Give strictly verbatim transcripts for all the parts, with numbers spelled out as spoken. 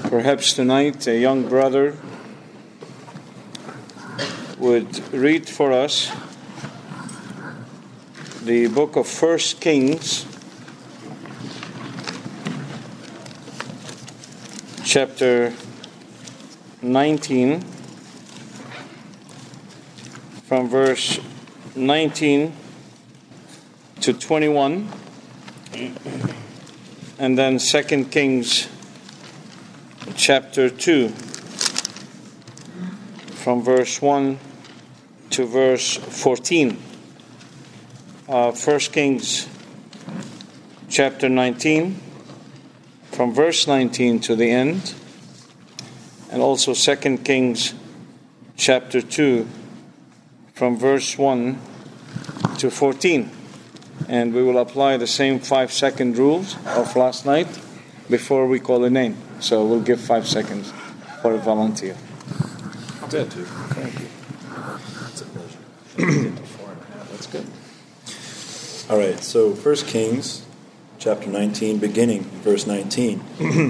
Perhaps tonight a young brother would read for us the book of First Kings, chapter nineteen, from verse nineteen to twenty-one, and then Second Kings chapter two, from verse one to verse fourteen. Uh, First Kings chapter nineteen, from verse nineteen to the end, and also Second Kings chapter two, from verse one to fourteen. And we will apply the same five-second rules of last night before we call a name. So we'll give five seconds for a volunteer. Good. Thank you. It's a pleasure. That's good. All right, so First Kings chapter nineteen, beginning verse nineteen.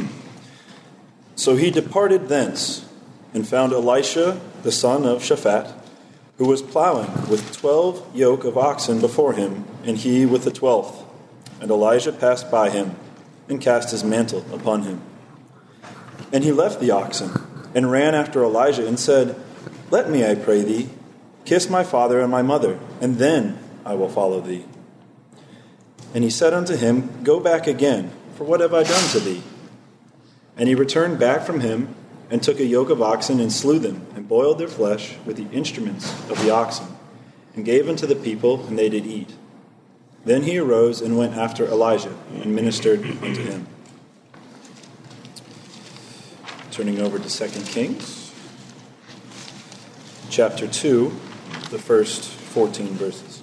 So he departed thence and found Elisha, the son of Shaphat, who was plowing with twelve yoke of oxen before him, and he with the twelfth. And Elijah passed by him and cast his mantle upon him. And he left the oxen and ran after Elijah and said, "Let me, I pray thee, kiss my father and my mother, and then I will follow thee." And he said unto him, "Go back again, for what have I done to thee?" And he returned back from him, and took a yoke of oxen, and slew them, and boiled their flesh with the instruments of the oxen, and gave unto the people, and they did eat. Then he arose and went after Elijah, and ministered unto him. Turning over to Second Kings, chapter two, the first fourteen verses.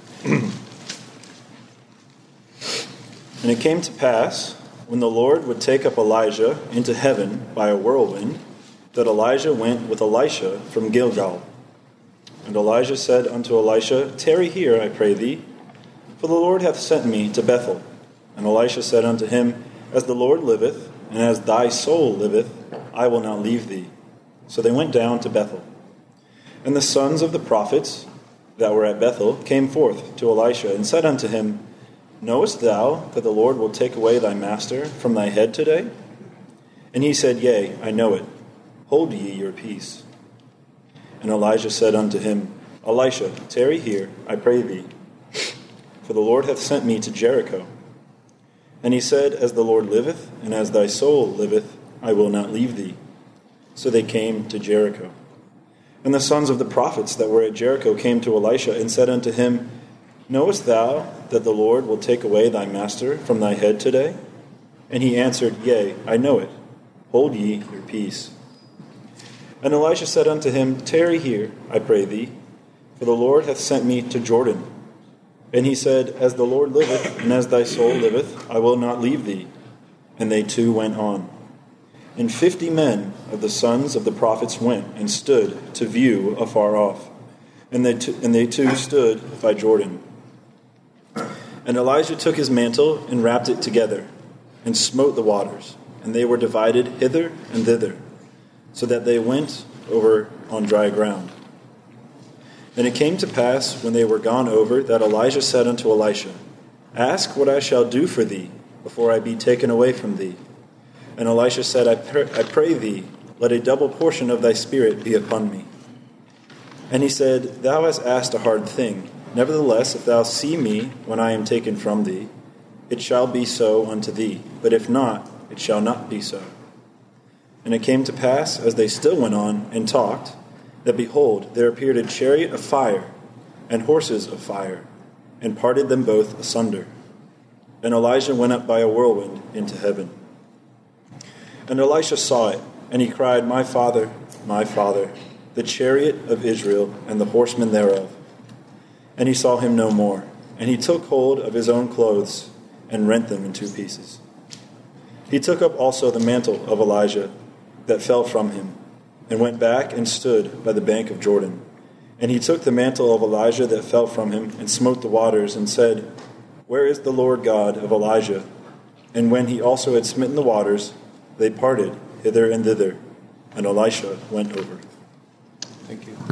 And it came to pass, when the Lord would take up Elijah into heaven by a whirlwind, that Elijah went with Elisha from Gilgal. And Elijah said unto Elisha, "Tarry here, I pray thee, for the Lord hath sent me to Bethel." And Elisha said unto him, "As the Lord liveth, and as thy soul liveth, I will not leave thee." So they went down to Bethel. And the sons of the prophets that were at Bethel came forth to Elisha, and said unto him, "Knowest thou that the Lord will take away thy master from thy head today?" And he said, "Yea, I know it. Hold ye your peace." And Elijah said unto him, "Elisha, tarry here, I pray thee, for the Lord hath sent me to Jericho." And he said, "As the Lord liveth, and as thy soul liveth, I will not leave thee." So they came to Jericho. And the sons of the prophets that were at Jericho came to Elisha, and said unto him, "Knowest thou that the Lord will take away thy master from thy head today?" And he answered, "Yea, I know it. Hold ye your peace." And Elisha said unto him, "Tarry here, I pray thee, for the Lord hath sent me to Jordan." And he said, "As the Lord liveth, and as thy soul liveth, I will not leave thee." And they two went on. And fifty men of the sons of the prophets went and stood to view afar off. And they, t- and they two stood by Jordan. And Elijah took his mantle and wrapped it together, and smote the waters, and they were divided hither and thither, so that they went over on dry ground. And it came to pass, when they were gone over, that Elijah said unto Elisha, "Ask what I shall do for thee, before I be taken away from thee." And Elisha said, I, pr- I pray thee, let a double portion of thy spirit be upon me. And he said, "Thou hast asked a hard thing. Nevertheless, if thou see me when I am taken from thee, it shall be so unto thee. But if not, it shall not be so." And it came to pass, as they still went on and talked, that behold, there appeared a chariot of fire and horses of fire, and parted them both asunder. And Elijah went up by a whirlwind into heaven. And Elisha saw it, and he cried, "My father, my father, the chariot of Israel and the horsemen thereof." And he saw him no more. And he took hold of his own clothes and rent them in two pieces. He took up also the mantle of Elijah that fell from him, and went back and stood by the bank of Jordan. And he took the mantle of Elijah that fell from him, and smote the waters, and said, "Where is the Lord God of Elijah?" And when he also had smitten the waters, they parted hither and thither, and Elisha went over. Thank you.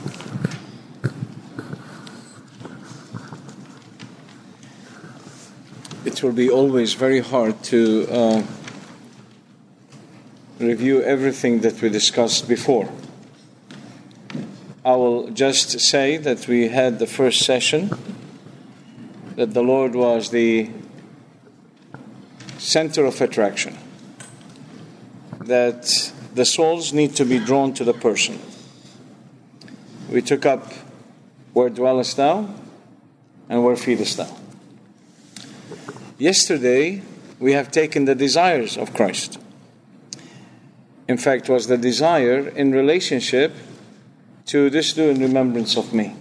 It will be always very hard to uh, review everything that we discussed before. I will just say that we had the first session, that the Lord was the center of attraction, that the souls need to be drawn to the person. We took up where dwellest thou and where feedest thou. Yesterday, we have taken the desires of Christ. In fact, was the desire in relationship to this do in remembrance of me.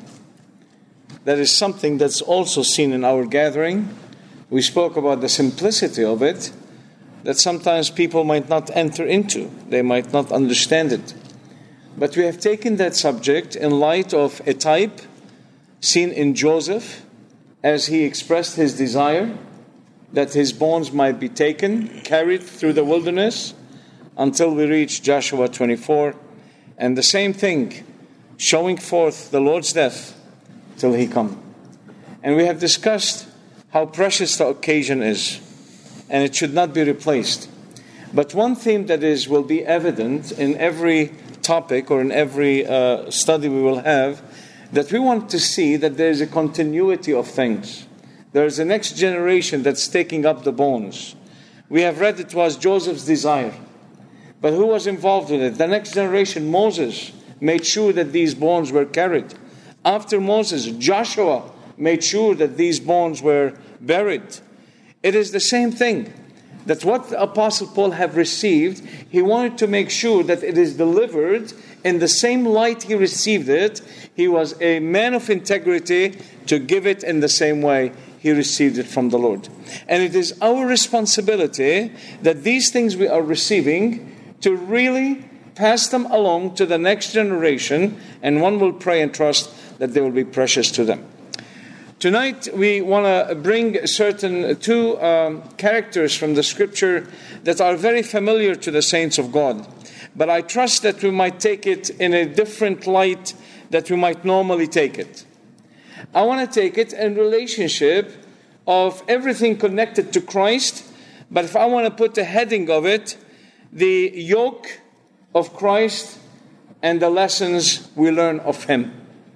That is something that's also seen in our gathering. We spoke about the simplicity of it, that sometimes people might not enter into. They might not understand it. But we have taken that subject in light of a type seen in Joseph as he expressed his desire that his bones might be taken, carried through the wilderness until we reach Joshua twenty-four. And the same thing, showing forth the Lord's death till he come. And we have discussed how precious the occasion is, and it should not be replaced. But one theme that is will be evident in every topic or in every uh, study we will have, that we want to see that there is a continuity of things. There is a next generation that's taking up the bones. We have read it was Joseph's desire. But who was involved with it? The next generation, Moses, made sure that these bones were carried. After Moses, Joshua made sure that these bones were buried. It is the same thing. That what the Apostle Paul have received, he wanted to make sure that it is delivered in the same light he received it. He was a man of integrity to give it in the same way he received it from the Lord. And it is our responsibility that these things we are receiving to really pass them along to the next generation, and one will pray and trust that they will be precious to them. Tonight we want to bring certain two um, characters from the scripture that are very familiar to the saints of God. But I trust that we might take it in a different light that we might normally take it. I want to take it in relationship of everything connected to Christ. But if I want to put the heading of it, the yoke of Christ and the lessons we learn of Him.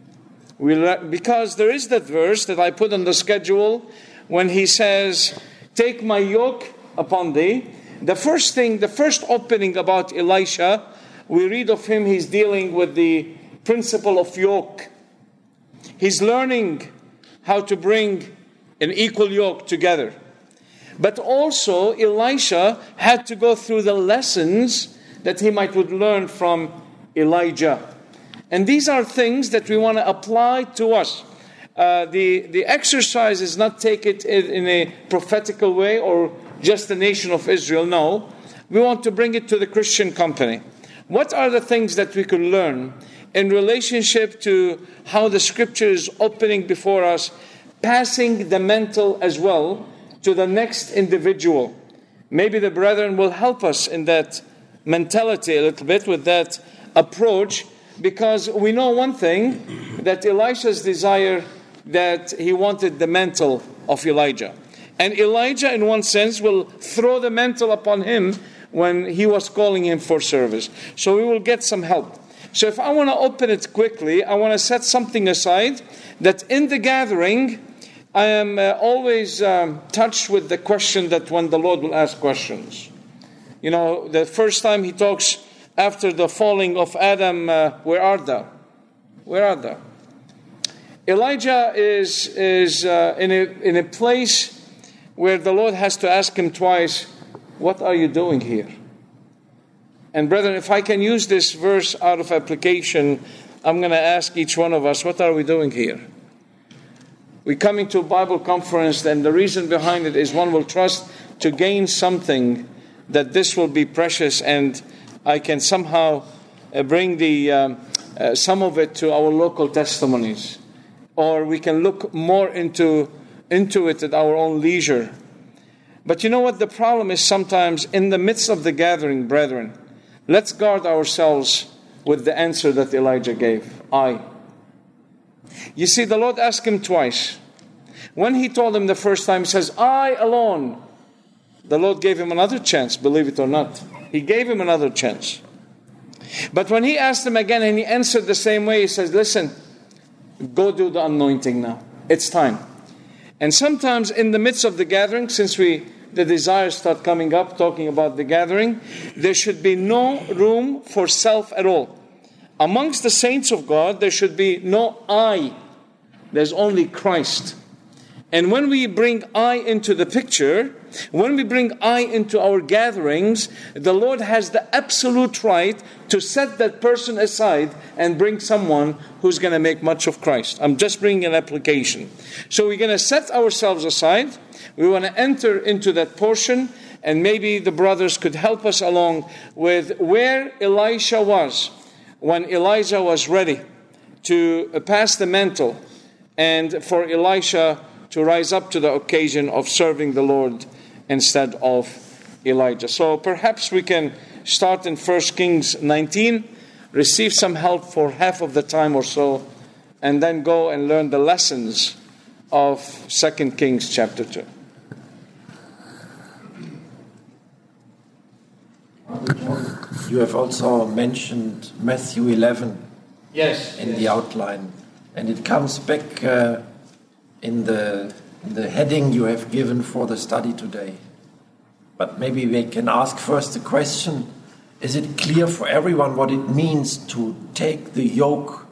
We learn, because there is that verse that I put on the schedule when He says, take my yoke upon thee. The first thing, the first opening about Elisha, we read of him, he's dealing with the principle of yoke. He's learning how to bring an equal yoke together. But also, Elisha had to go through the lessons that he might would learn from Elijah. And these are things that we want to apply to us. Uh, the, the exercise is not take it in, in a prophetical way or just the nation of Israel. No, we want to bring it to the Christian company. What are the things that we can learn in relationship to how the scripture is opening before us, passing the mental as well to the next individual? Maybe the brethren will help us in that mentality a little bit with that approach, because we know one thing, that Elisha's desire, that he wanted the mantle of Elijah. And Elijah, in one sense, will throw the mantle upon him when he was calling him for service. So we will get some help. So if I want to open it quickly, I want to set something aside, that in the gathering, I am uh, always um, touched with the question that when the Lord will ask questions. You know, the first time He talks after the falling of Adam, uh, where art thou? Where art thou? Elijah is is uh, in a in a place where the Lord has to ask him twice, what are you doing here? And brethren, if I can use this verse out of application, I'm going to ask each one of us, what are we doing here? We're coming to a Bible conference, and the reason behind it is one will trust to gain something, that this will be precious, and I can somehow uh, bring the um, uh, some of it to our local testimonies. Or we can look more into, into it at our own leisure. But you know what? The problem is sometimes in the midst of the gathering, brethren, Let's guard ourselves with the answer that Elijah gave. I. You see, the Lord asked him twice. When he told him the first time, he says, I alone. The Lord gave him another chance, believe it or not. He gave him another chance. But when he asked him again and he answered the same way, he says, listen, go do the anointing now. It's time. And sometimes in the midst of the gathering, since we the desires start coming up, talking about the gathering, there should be no room for self at all. Amongst the saints of God, there should be no I. There's only Christ. And when we bring I into the picture, when we bring I into our gatherings, the Lord has the absolute right to set that person aside and bring someone who's going to make much of Christ. I'm just bringing an application. So we're going to set ourselves aside. We want to enter into that portion, and maybe the brothers could help us along with where Elisha was when Elijah was ready to pass the mantle and for Elisha to rise up to the occasion of serving the Lord instead of Elijah. So perhaps we can start in First Kings nineteen, receive some help for half of the time or so, and then go and learn the lessons of Second Kings chapter two. You have also mentioned Matthew eleven yes, in yes. the outline, and it comes back uh, in the in the heading you have given for the study today. But maybe we can ask first the question, is it clear for everyone what it means to take the yoke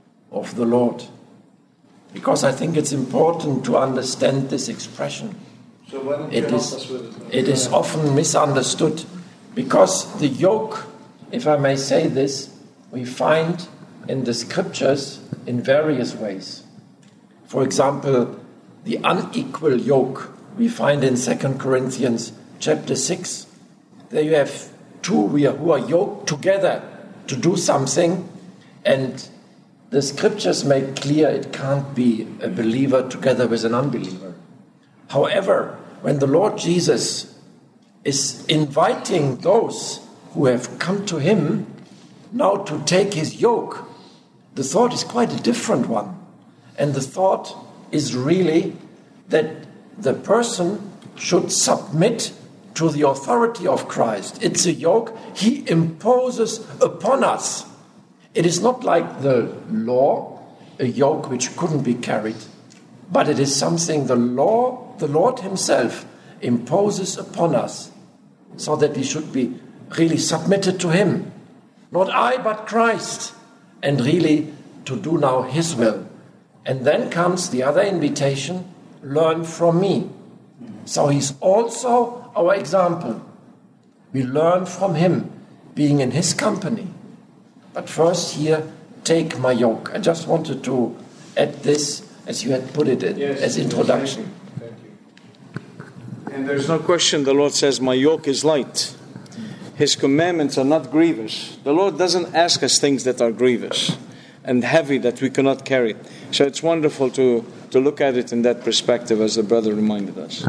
of the Lord? Because I think it's important to understand this expression. So why don't you It help is, us with it? it is often misunderstood, because the yoke, if I may say this, we find in the scriptures in various ways. For example, the unequal yoke we find in Second Corinthians chapter six. There you have two who are yoked together to do something, and the scriptures make clear it can't be a believer together with an unbeliever. However, when the Lord Jesus is inviting those who have come to him now to take his yoke, the thought is quite a different one. And the thought is really that the person should submit to the authority of Christ. It's a yoke he imposes upon us. It is not like the law, a yoke which couldn't be carried, but it is something the law, the Lord himself imposes upon us, so that we should be really submitted to him. Not I, but Christ. And really to do now his will. And then comes the other invitation, learn from me. So he's also our example. We learn from him, being in his company. But first here, take my yoke. I just wanted to add this, as you had put it in, Yes, as introduction. Thank you. Thank you. And there's no question, the Lord says, my yoke is light. His commandments are not grievous. The Lord doesn't ask us things that are grievous and heavy that we cannot carry. So it's wonderful to, to look at it in that perspective, as the brother reminded us.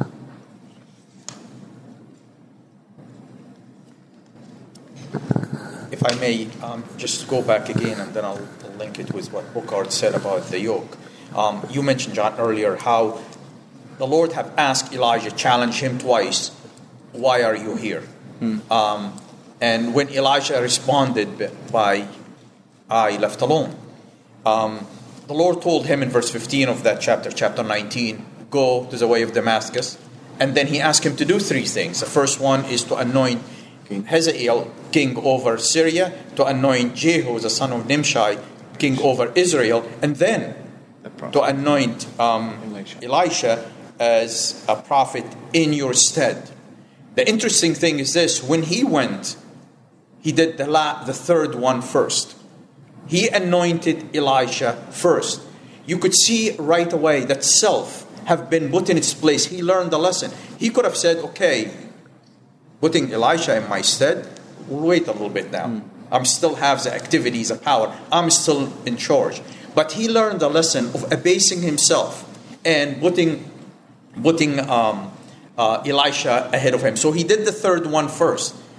If I may, um, just go back again, and then I'll, I'll link it with what Burkhard said about the yoke. Um, you mentioned, John, earlier how the Lord have asked Elijah, challenged him twice, why are you here? Hmm. Um, and when Elijah responded by, I left alone, um, the Lord told him in verse fifteen of that chapter, chapter nineteen, go to the way of Damascus. And then he asked him to do three things. The first one is to anoint King Hazael king over Syria, to anoint Jehu, the son of Nimshi, king over Israel, and then to anoint um, Elisha as a prophet in your stead. The interesting thing is this: when he went, he did the la- the third one first. He anointed Elisha first. You could see right away that self have been put in its place. He learned the lesson. He could have said, okay, putting Elisha in my stead, we'll wait a little bit now. Mm. I'm still have the activities of power. I'm still in charge. But he learned the lesson of abasing himself and putting, putting um, uh, Elisha ahead of him. So he did the third one first.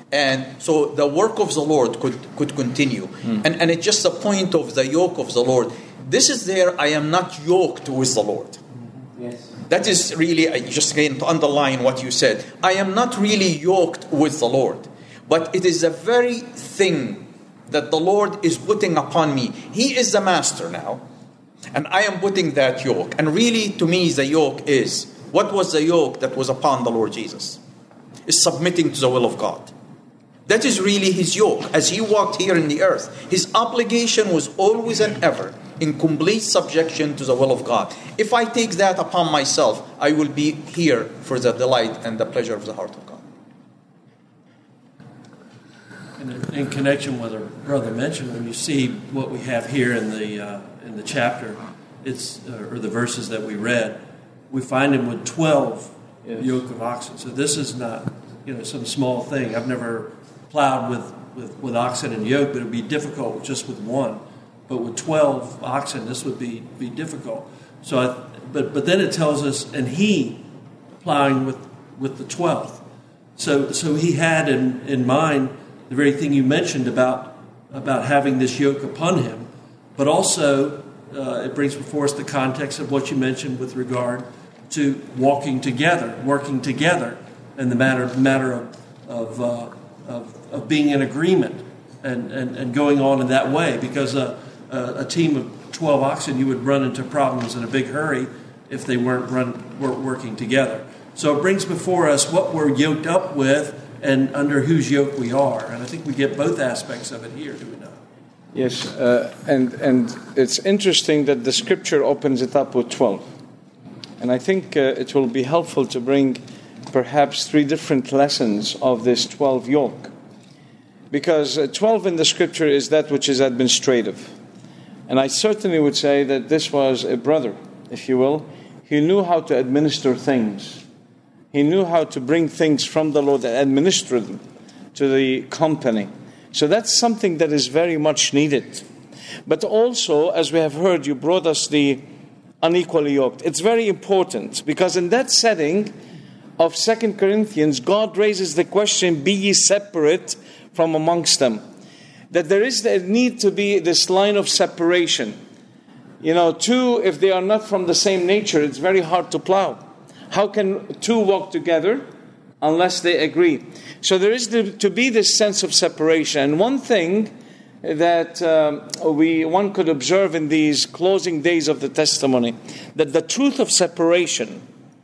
And so the work of the Lord could, could continue. Mm. And, and it's just the point of the yoke of the Lord. This is there, I am not yoked with the Lord. Mm-hmm. Yes. That is really, just again to underline what you said, I am not really yoked with the Lord. But it is the very thing that the Lord is putting upon me. He is the master now. And I am putting that yoke. And really, to me, the yoke is, what was the yoke that was upon the Lord Jesus? Is submitting to the will of God. That is really his yoke. As he walked here in the earth, his obligation was always and ever in complete subjection to the will of God. If I take that upon myself, I will be here for the delight and the pleasure of the heart of God. In, in connection with what our brother mentioned, when you see what we have here in the uh, in the chapter, it's uh, or the verses that we read, we find him with twelve yes. yoke of oxen. So this is not, you know, some small thing. I've never plowed with, with, with oxen and yoke, but it would be difficult just with one. But with twelve oxen, this would be, be difficult. So, I, but but then it tells us, and he plowing with, with the twelfth. So so he had in, in mind the very thing you mentioned about about having this yoke upon him, but also uh, it brings before us the context of what you mentioned with regard to walking together, working together, and the matter matter of of, uh, of, of being in agreement and, and, and going on in that way. Because a, a, a team of twelve oxen, you would run into problems in a big hurry if they weren't run weren't working together. So it brings before us what we're yoked up with and under whose yoke we are. And I think we get both aspects of it here, do we not? Yes, uh, and, and it's interesting that the scripture opens it up with twelve. And I think uh, it will be helpful to bring perhaps three different lessons of this twelve yoke. Because uh, twelve in the scripture is that which is administrative. And I certainly would say that this was a brother, if you will. He knew how to administer things. He knew how to bring things from the Lord and administer them to the company. So that's something that is very much needed. But also, as we have heard, you brought us the unequally yoked. It's very important because in that setting of Second Corinthians, God raises the question, be ye separate from amongst them. That there is the need to be this line of separation. You know, two, if they are not from the same nature, it's very hard to plow. How can two walk together unless they agree? So there is to be this sense of separation. And one thing that um, we one could observe in these closing days of the testimony, that the truth of separation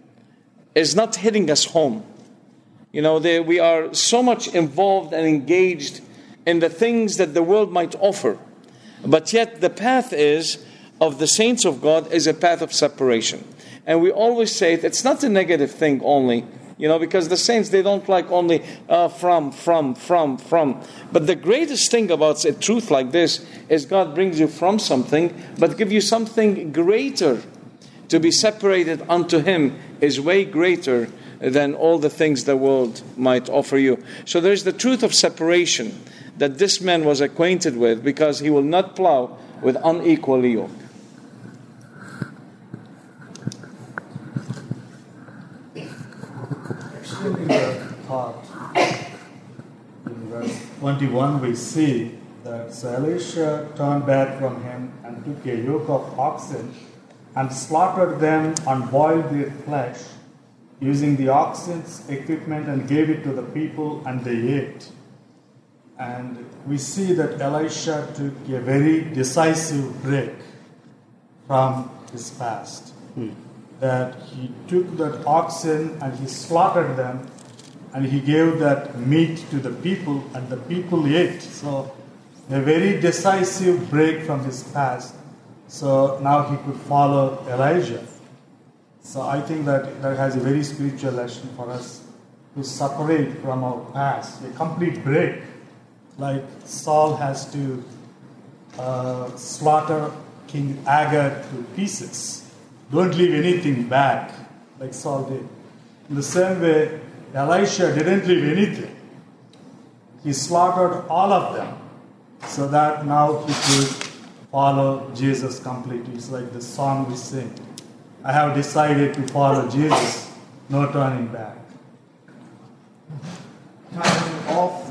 is not hitting us home. You know, they, we are so much involved and engaged in the things that the world might offer. But yet the path is of the saints of God is a path of separation. And we always say it, it's not a negative thing only, you know, because the saints, they don't like only uh, from, from, from, from. But the greatest thing about a truth like this is God brings you from something, but give you something greater. To be separated unto Him is way greater than all the things the world might offer you. So there's the truth of separation that this man was acquainted with, because he will not plow with unequally yoked. In the thought, in verse twenty-one, we see that so Elisha turned back from him and took a yoke of oxen and slaughtered them and boiled their flesh, using the oxen's equipment, and gave it to the people, and they ate. And we see that Elisha took a very decisive break from his past. Hmm. That he took that oxen and he slaughtered them, and he gave that meat to the people, and the people ate. So a very decisive break from his past. So now he could follow Elijah. So I think that that has a very spiritual lesson for us to separate from our past, a complete break. Like Saul has to uh, slaughter King Agag to pieces. Don't leave anything back, like Saul did. In the same way, Elisha didn't leave anything. He slaughtered all of them, so that now he could follow Jesus completely. It's like the song we sing. I have decided to follow Jesus, no turning back. Time off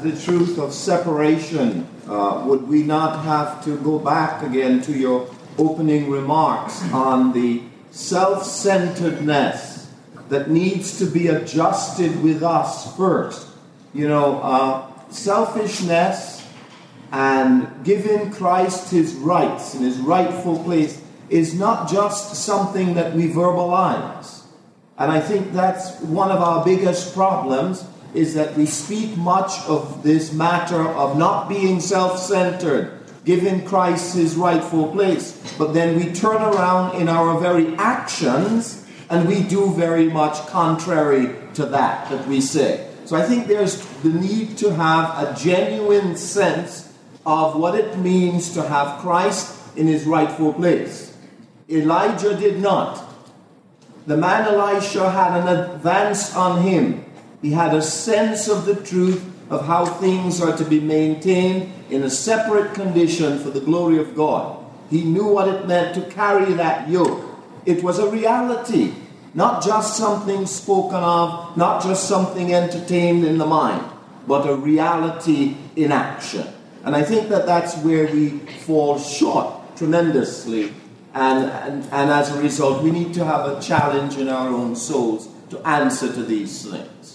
the truth of separation, uh, would we not have to go back again to your opening remarks on the self-centeredness that needs to be adjusted with us first? You know, uh, selfishness and giving Christ his rights and his rightful place is not just something that we verbalize. And I think that's one of our biggest problems, is that we speak much of this matter of not being self-centered, giving Christ his rightful place, but then we turn around in our very actions and we do very much contrary to that that we say. So I think there's the need to have a genuine sense of what it means to have Christ in his rightful place. Elijah did not. The man Elisha had an advance on him. He had a sense of the truth of how things are to be maintained in a separate condition for the glory of God. He knew what it meant to carry that yoke. It was a reality, not just something spoken of, not just something entertained in the mind, but a reality in action. And I think that that's where we fall short tremendously. And, and, and as a result, we need to have a challenge in our own souls to answer to these things.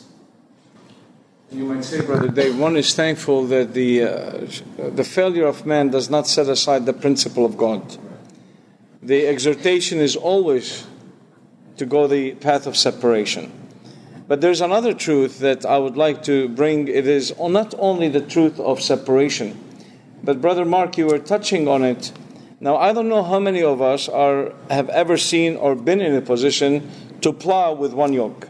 You might say, Brother Dave, one is thankful that the uh, the failure of man does not set aside the principle of God. The exhortation is always to go the path of separation. But there's another truth that I would like to bring. It is not only the truth of separation, but Brother Mark, you were touching on it. Now, I don't know how many of us are have ever seen or been in a position to plow with one yoke.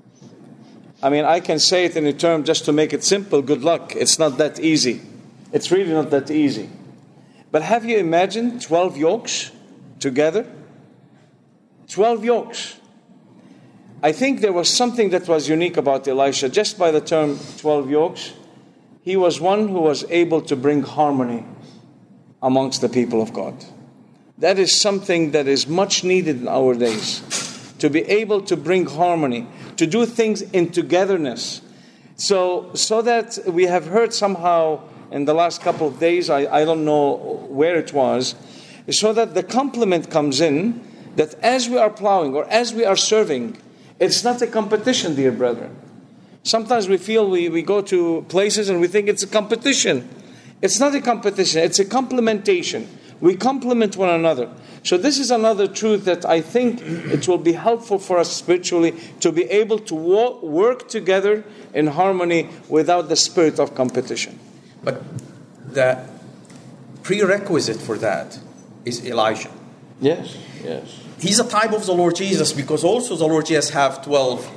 I mean, I can say it in a term just to make it simple. Good luck. It's not that easy. It's really not that easy. But have you imagined twelve yokes together? twelve yokes. I think there was something that was unique about Elisha. Just by the term twelve yokes, he was one who was able to bring harmony amongst the people of God. That is something that is much needed in our days. To be able to bring harmony, to do things in togetherness. So, so that we have heard somehow in the last couple of days, I, I don't know where it was, so that the compliment comes in, that as we are plowing or as we are serving, it's not a competition, dear brethren. Sometimes we feel we, we go to places and we think it's a competition. It's not a competition, it's a complementation. We complement one another. So this is another truth that I think it will be helpful for us spiritually to be able to wo- work together in harmony without the spirit of competition. But the prerequisite for that is Elijah. Yes, yes. He's a type of the Lord Jesus, because also the Lord Jesus have twelve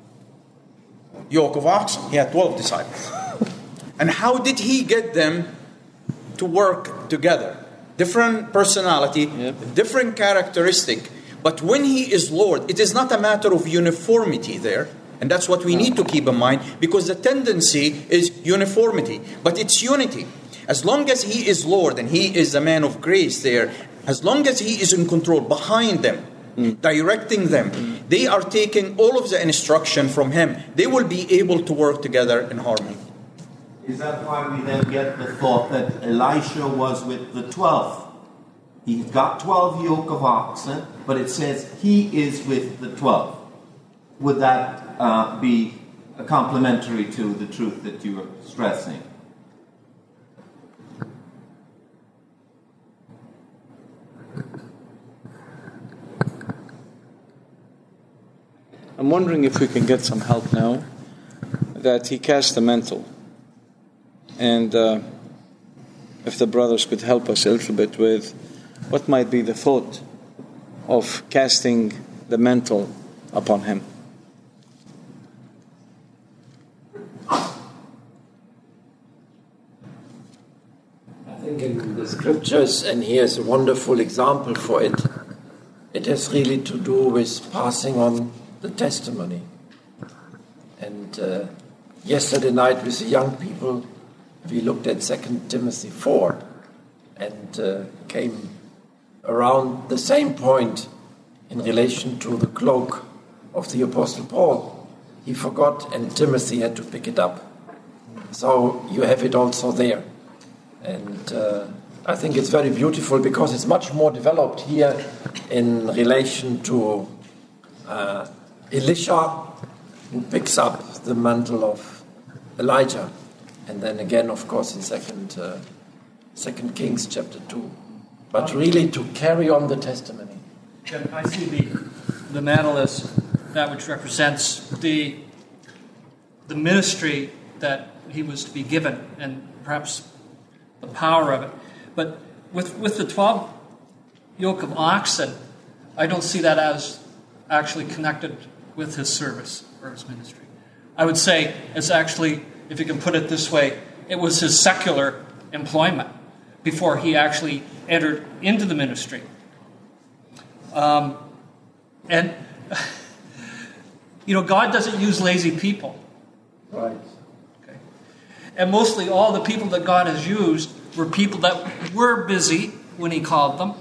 yoke of oxen. He had twelve disciples. And how did he get them to work together? Different personality, yep. Different characteristic. But when he is Lord, it is not a matter of uniformity there. And that's what we need to keep in mind, because the tendency is uniformity. But it's unity. As long as he is Lord and he is the man of grace there, as long as he is in control behind them, mm. directing them, mm. they are taking all of the instruction from him. They will be able to work together in harmony. Is that why we then get the thought that Elisha was with the twelve? He got twelve yoke of oxen, but it says he is with the twelve. Would that uh, be complementary to the truth that you are stressing? I'm wondering if we can get some help now that he cast the mantle. And uh, if the brothers could help us a little bit with what might be the thought of casting the mantle upon him. I think in the scriptures, and here's a wonderful example for it, it has really to do with passing on the testimony. And uh, yesterday night with the young people, we looked at Second Timothy four and uh, came around the same point in relation to the cloak of the Apostle Paul. He forgot, and Timothy had to pick it up. So you have it also there. And uh, I think it's very beautiful because it's much more developed here in relation to uh, Elisha, who picks up the mantle of Elijah. And then again, of course, in Second, uh, Second Kings chapter two. But really to carry on the testimony. I see the, the mantle as that which represents the, the ministry that he was to be given and perhaps the power of it. But with, with the twelve yoke of oxen, I don't see that as actually connected with his service or his ministry. I would say it's actually, if you can put it this way, it was his secular employment before he actually entered into the ministry. Um, and, you know, God doesn't use lazy people. Right. Okay. And mostly all the people that God has used were people that were busy when he called them,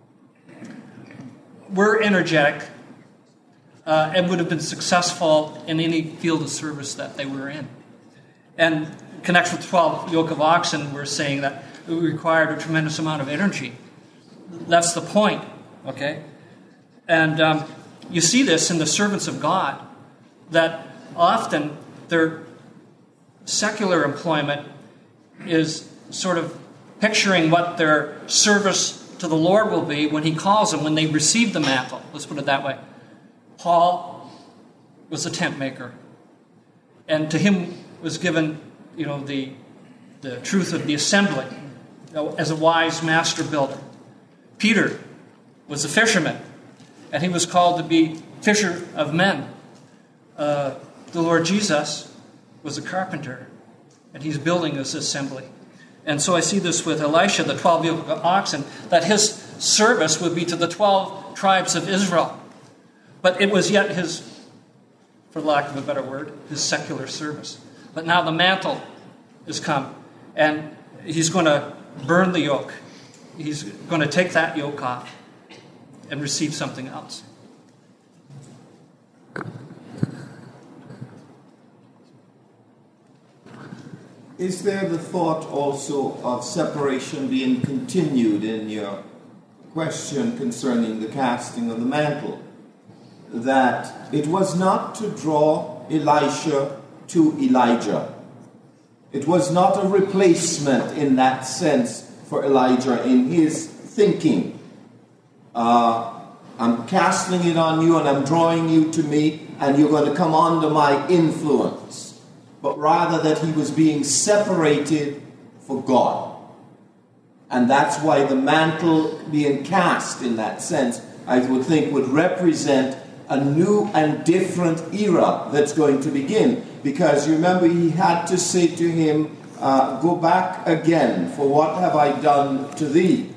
were energetic, uh, and would have been successful in any field of service that they were in. And in connection with twelve yoke of oxen, we're saying that it required a tremendous amount of energy. That's the point, okay? And um, you see this in the servants of God, that often their secular employment is sort of picturing what their service to the Lord will be when he calls them, when they receive the mantle. Let's put it that way. Paul was a tent maker, and to him was given, you know, the the truth of the assembly, you know, as a wise master builder. Peter was a fisherman, and he was called to be fisher of men. Uh, the Lord Jesus was a carpenter, and he's building this assembly. And so I see this with Elisha, the twelve yoke of oxen, that his service would be to the twelve tribes of Israel. But it was yet his, for lack of a better word, his secular service. But now the mantle has come, and he's going to burn the yoke. He's going to take that yoke off and receive something else. Is there the thought also of separation being continued in your question concerning the casting of the mantle? That it was not to draw Elisha to Elijah. It was not a replacement in that sense for Elijah in his thinking. Uh, I'm casting it on you and I'm drawing you to me and you're going to come under my influence. But rather that he was being separated for God. And that's why the mantle being cast in that sense, I would think, would represent a new and different era that's going to begin. Because you remember he had to say to him, uh, go back again, for what have I done to thee?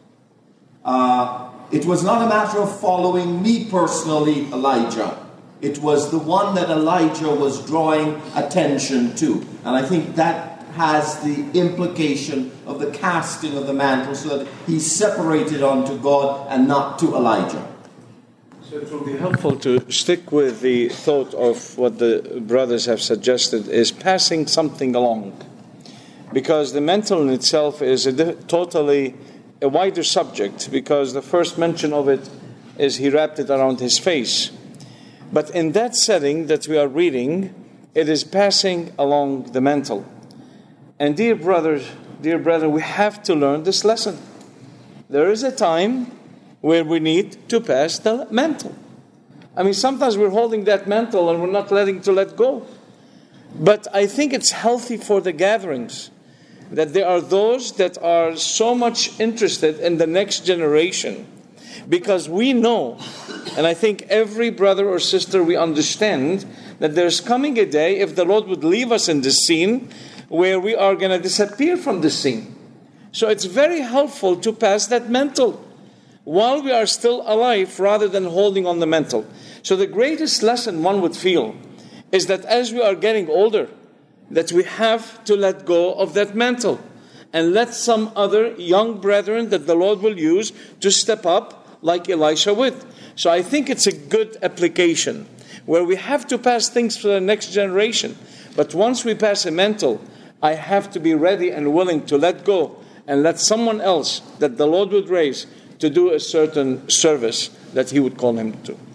Uh, it was not a matter of following me personally, Elijah. It was the one that Elijah was drawing attention to. And I think that has the implication of the casting of the mantle, so that he's separated unto God and not to Elijah. So it will be helpful to stick with the thought of what the brothers have suggested, is passing something along. Because the mantle in itself is a totally a wider subject, because the first mention of it is he wrapped it around his face. But in that setting that we are reading, it is passing along the mantle. And dear brothers, dear brethren, we have to learn this lesson. There is a time where we need to pass the mantle. I mean, sometimes we're holding that mantle and we're not letting to let go. But I think it's healthy for the gatherings that there are those that are so much interested in the next generation. Because we know, and I think every brother or sister, we understand that there's coming a day, if the Lord would leave us in this scene, where we are going to disappear from this scene. So it's very helpful to pass that mantle while we are still alive, rather than holding on the mantle. So the greatest lesson one would feel is that as we are getting older, that we have to let go of that mantle and let some other young brethren that the Lord will use to step up like Elisha with. So I think it's a good application where we have to pass things to the next generation. But once we pass a mantle, I have to be ready and willing to let go and let someone else that the Lord would raise to do a certain service that He would call him to.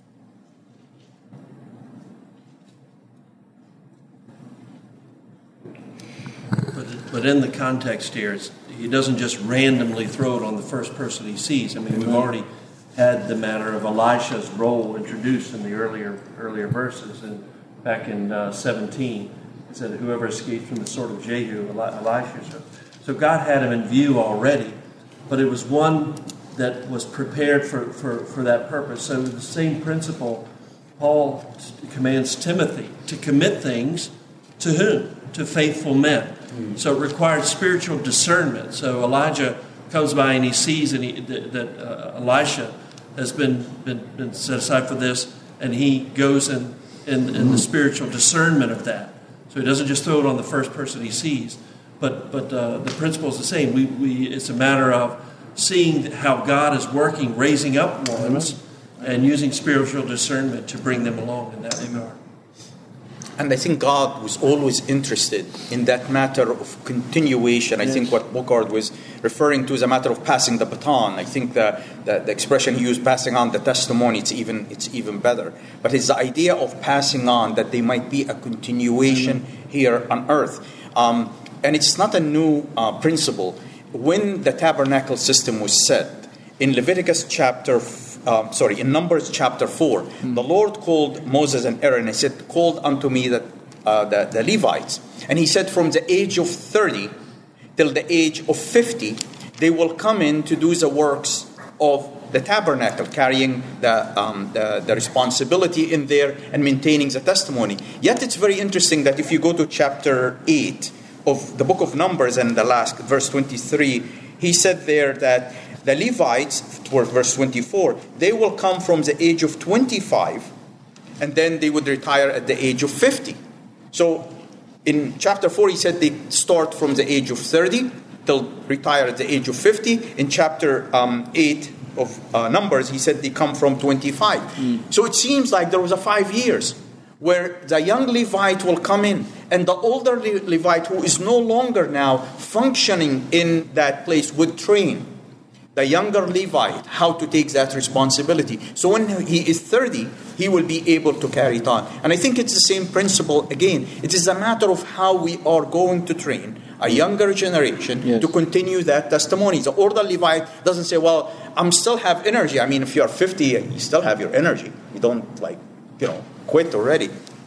But, but in the context here, it's, He doesn't just randomly throw it on the first person He sees. I mean, we've already had the matter of Elisha's role introduced in the earlier earlier verses, and back in uh, seventeen, it said, "Whoever escaped from the sword of Jehu, Eli- Elisha." So, so God had him in view already, but it was one that was prepared for, for, for that purpose. So the same principle, Paul commands Timothy to commit things to whom? To faithful men. Mm. So it required spiritual discernment. So Elijah comes by and he sees and he, that, that uh, Elisha has been, been, been set aside for this, and he goes in, in, in the spiritual discernment of that. So he doesn't just throw it on the first person he sees, but but uh, the principle is the same. We we it's a matter of seeing how God is working, raising up ones, and using spiritual discernment to bring them along in that regard. And I think God was always interested in that matter of continuation. I yes. think what Bookhart was referring to is a matter of passing the baton. I think the, the, the expression he used, passing on the testimony, it's even it's even better. But it's the idea of passing on, that there might be a continuation mm-hmm. here on earth. Um, and it's not a new uh, principle. When the tabernacle system was set, in Leviticus chapter Um, sorry, in Numbers chapter four, mm. the Lord called Moses and Aaron and said, "Called unto me the, uh, the, the Levites." And he said, from the age of thirty till the age of fifty, they will come in to do the works of the tabernacle, carrying the, um, the, the responsibility in there and maintaining the testimony. Yet it's very interesting that if you go to chapter eight of the book of Numbers and the last, verse twenty-three, he said there that the Levites, towards verse twenty-four, they will come from the age of twenty-five, and then they would retire at the age of fifty. So in chapter four, he said they start from the age of thirty, they'll retire at the age of fifty. In chapter um, eight of uh, Numbers, he said they come from twenty-five. Mm. So it seems like there was a five years where the young Levite will come in, and the older Le- Levite, who is no longer now functioning in that place, would train the younger Levite how to take that responsibility. So when he is thirty, he will be able to carry it on. And I think it's the same principle again. It is a matter of how we are going to train a younger generation yes. to continue that testimony. The older Levite doesn't say, well, I'm still have energy. I mean, if you're fifty, you still have your energy. You don't, like, you know, quit already.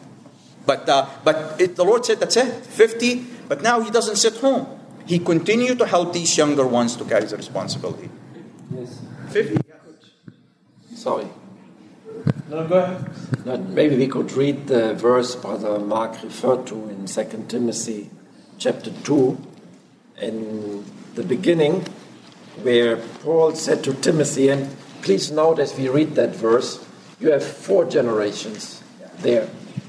But uh, but it, the Lord said, that's it, fifty. But now he doesn't sit home. He continued to help these younger ones to carry the responsibility. Yes. fifty? Sorry. No, go ahead. Now, maybe we could read the verse Brother Mark referred to in Second Timothy chapter two, in the beginning, where Paul said to Timothy, and please note as we read that verse, you have four generations there.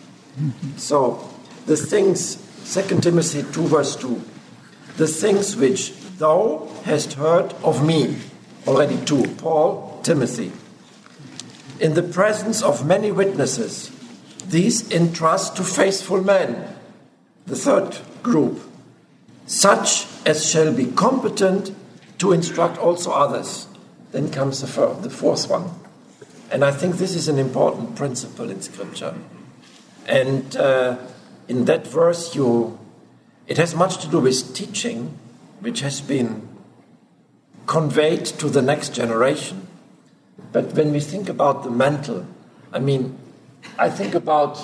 So, the things, Second Timothy two verse two, the things which thou hast heard of me, already two, Paul, Timothy, in the presence of many witnesses, these entrust to faithful men, the third group, such as shall be competent to instruct also others. Then comes the, fourth, the fourth one. And I think this is an important principle in Scripture. And uh, in that verse, you, it has much to do with teaching, which has been conveyed to the next generation. But when we think about the mantle, I mean, I think about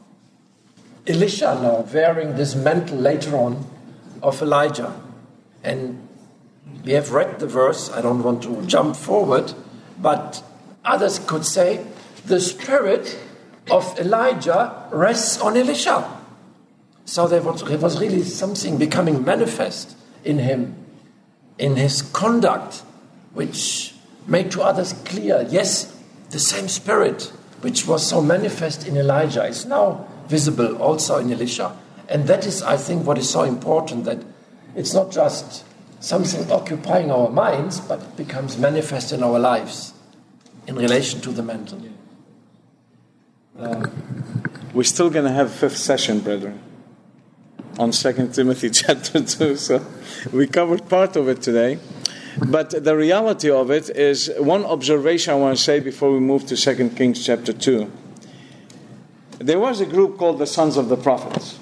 Elisha now wearing this mantle later on of Elijah. And we have read the verse, I don't want to jump forward, but others could say the spirit of Elijah rests on Elisha. So there was, there was really something becoming manifest in him, in his conduct, which made to others clear, yes, the same spirit which was so manifest in Elijah is now visible also in Elisha. And that is, I think, what is so important, that it's not just something occupying our minds, but it becomes manifest in our lives in relation to the mantle. Um, We're still going to have fifth session, brethren, on Second Timothy chapter two. So we covered part of it today. But the reality of it is, one observation I want to say before we move to Second Kings chapter two. There was a group called the Sons of the Prophets.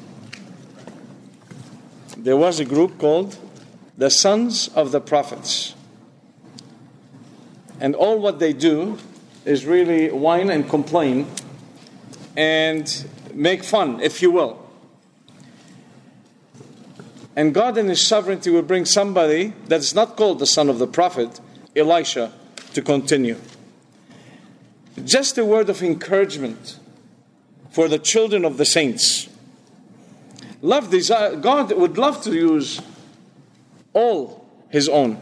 There was a group called the Sons of the Prophets. And all what they do is really whine and complain and make fun, if you will. And God in His sovereignty will bring somebody that is not called the son of the prophet, Elisha, to continue. Just a word of encouragement for the children of the saints. Love desire, God would love to use all His own.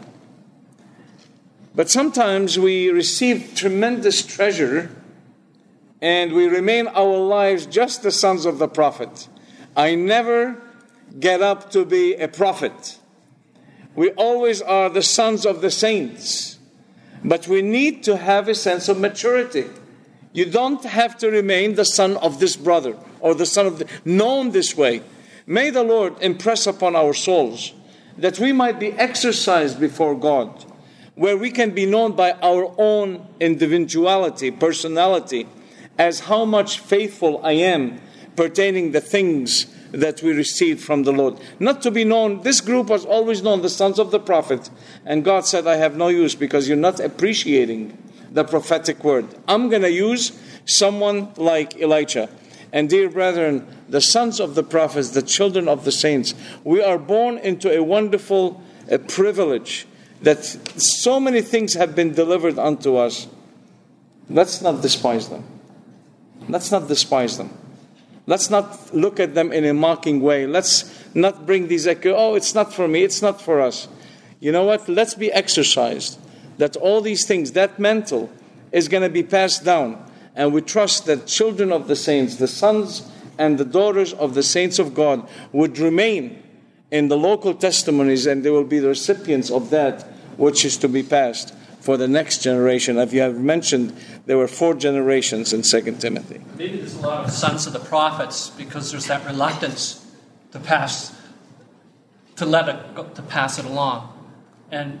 But sometimes we receive tremendous treasure and we remain our lives just the sons of the prophet. I never get up to be a prophet. We always are the sons of the saints. But we need to have a sense of maturity. You don't have to remain the son of this brother or the son of the, known this way. May the Lord impress upon our souls that we might be exercised before God, where we can be known by our own individuality, personality, as how much faithful I am pertaining the things that we received from the Lord. Not to be known, this group was always known the sons of the prophet, and God said, I have no use because you're not appreciating the prophetic word. I'm going to use someone like Elijah. And dear brethren, the sons of the prophets, the children of the saints, we are born into a wonderful a privilege that so many things have been delivered unto us. Let's not despise them. Let's not despise them. Let's not look at them in a mocking way. Let's not bring these, oh, it's not for me, it's not for us. You know what? Let's be exercised that all these things, that mantle, is going to be passed down. And we trust that children of the saints, the sons and the daughters of the saints of God, would remain in the local testimonies, and they will be the recipients of that which is to be passed for the next generation. As you have mentioned, there were four generations in Second Timothy. Maybe there's a lot of sons of the prophets because there's that reluctance to pass, to let it go, to pass it along. And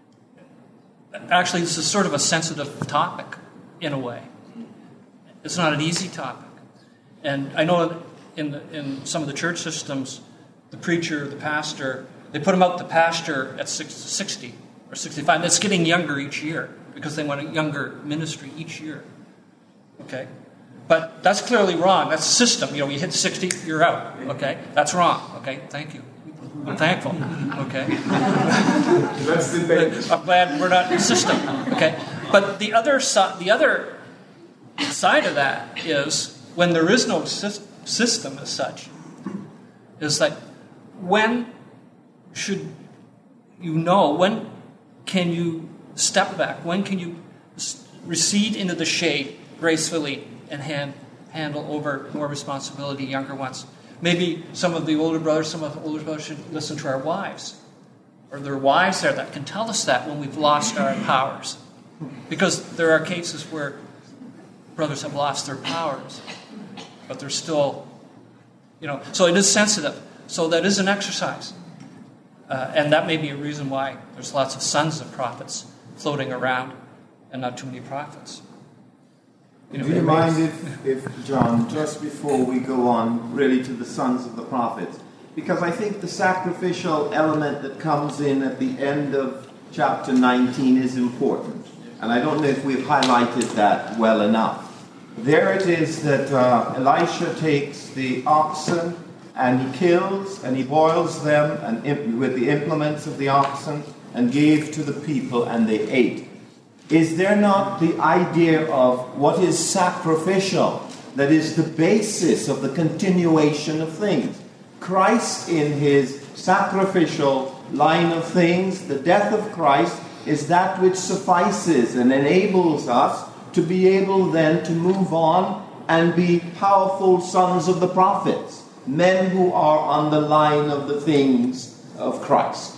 actually, this is sort of a sensitive topic in a way. It's not an easy topic. And I know in the, in some of the church systems, the preacher, the pastor, they put them out to pasture at sixty or sixty-five. That's getting younger each year because they want a younger ministry each year. Okay? But that's clearly wrong. That's a system. You know, you hit sixty, you're out. Okay? That's wrong. Okay? Thank you. I'm thankful. Okay? Let's debate. I'm glad we're not in the system. Okay? But the other side, the other side of that is when there is no system as such, is that when should you know, when can you step back? When can you recede into the shade gracefully and hand, handle over more responsibility to younger ones? Maybe some of the older brothers, some of the older brothers should listen to our wives. Or there are wives there that can tell us that when we've lost our powers. Because there are cases where brothers have lost their powers, but they're still, you know, so it is sensitive. So that is an exercise. Uh, and that may be a reason why there's lots of sons of prophets floating around and not too many prophets. You know, Do you mind if, if, John, just before we go on really to the sons of the prophets, because I think the sacrificial element that comes in at the end of chapter nineteen is important. And I don't know if we've highlighted that well enough. There it is that uh, Elisha takes the oxen and he kills and he boils them and imp- with the implements of the oxen and gave to the people and they ate. Is there not the idea of what is sacrificial that is the basis of the continuation of things? Christ in his sacrificial line of things, the death of Christ, is that which suffices and enables us to be able then to move on and be powerful sons of the prophets, men who are on the line of the things of Christ.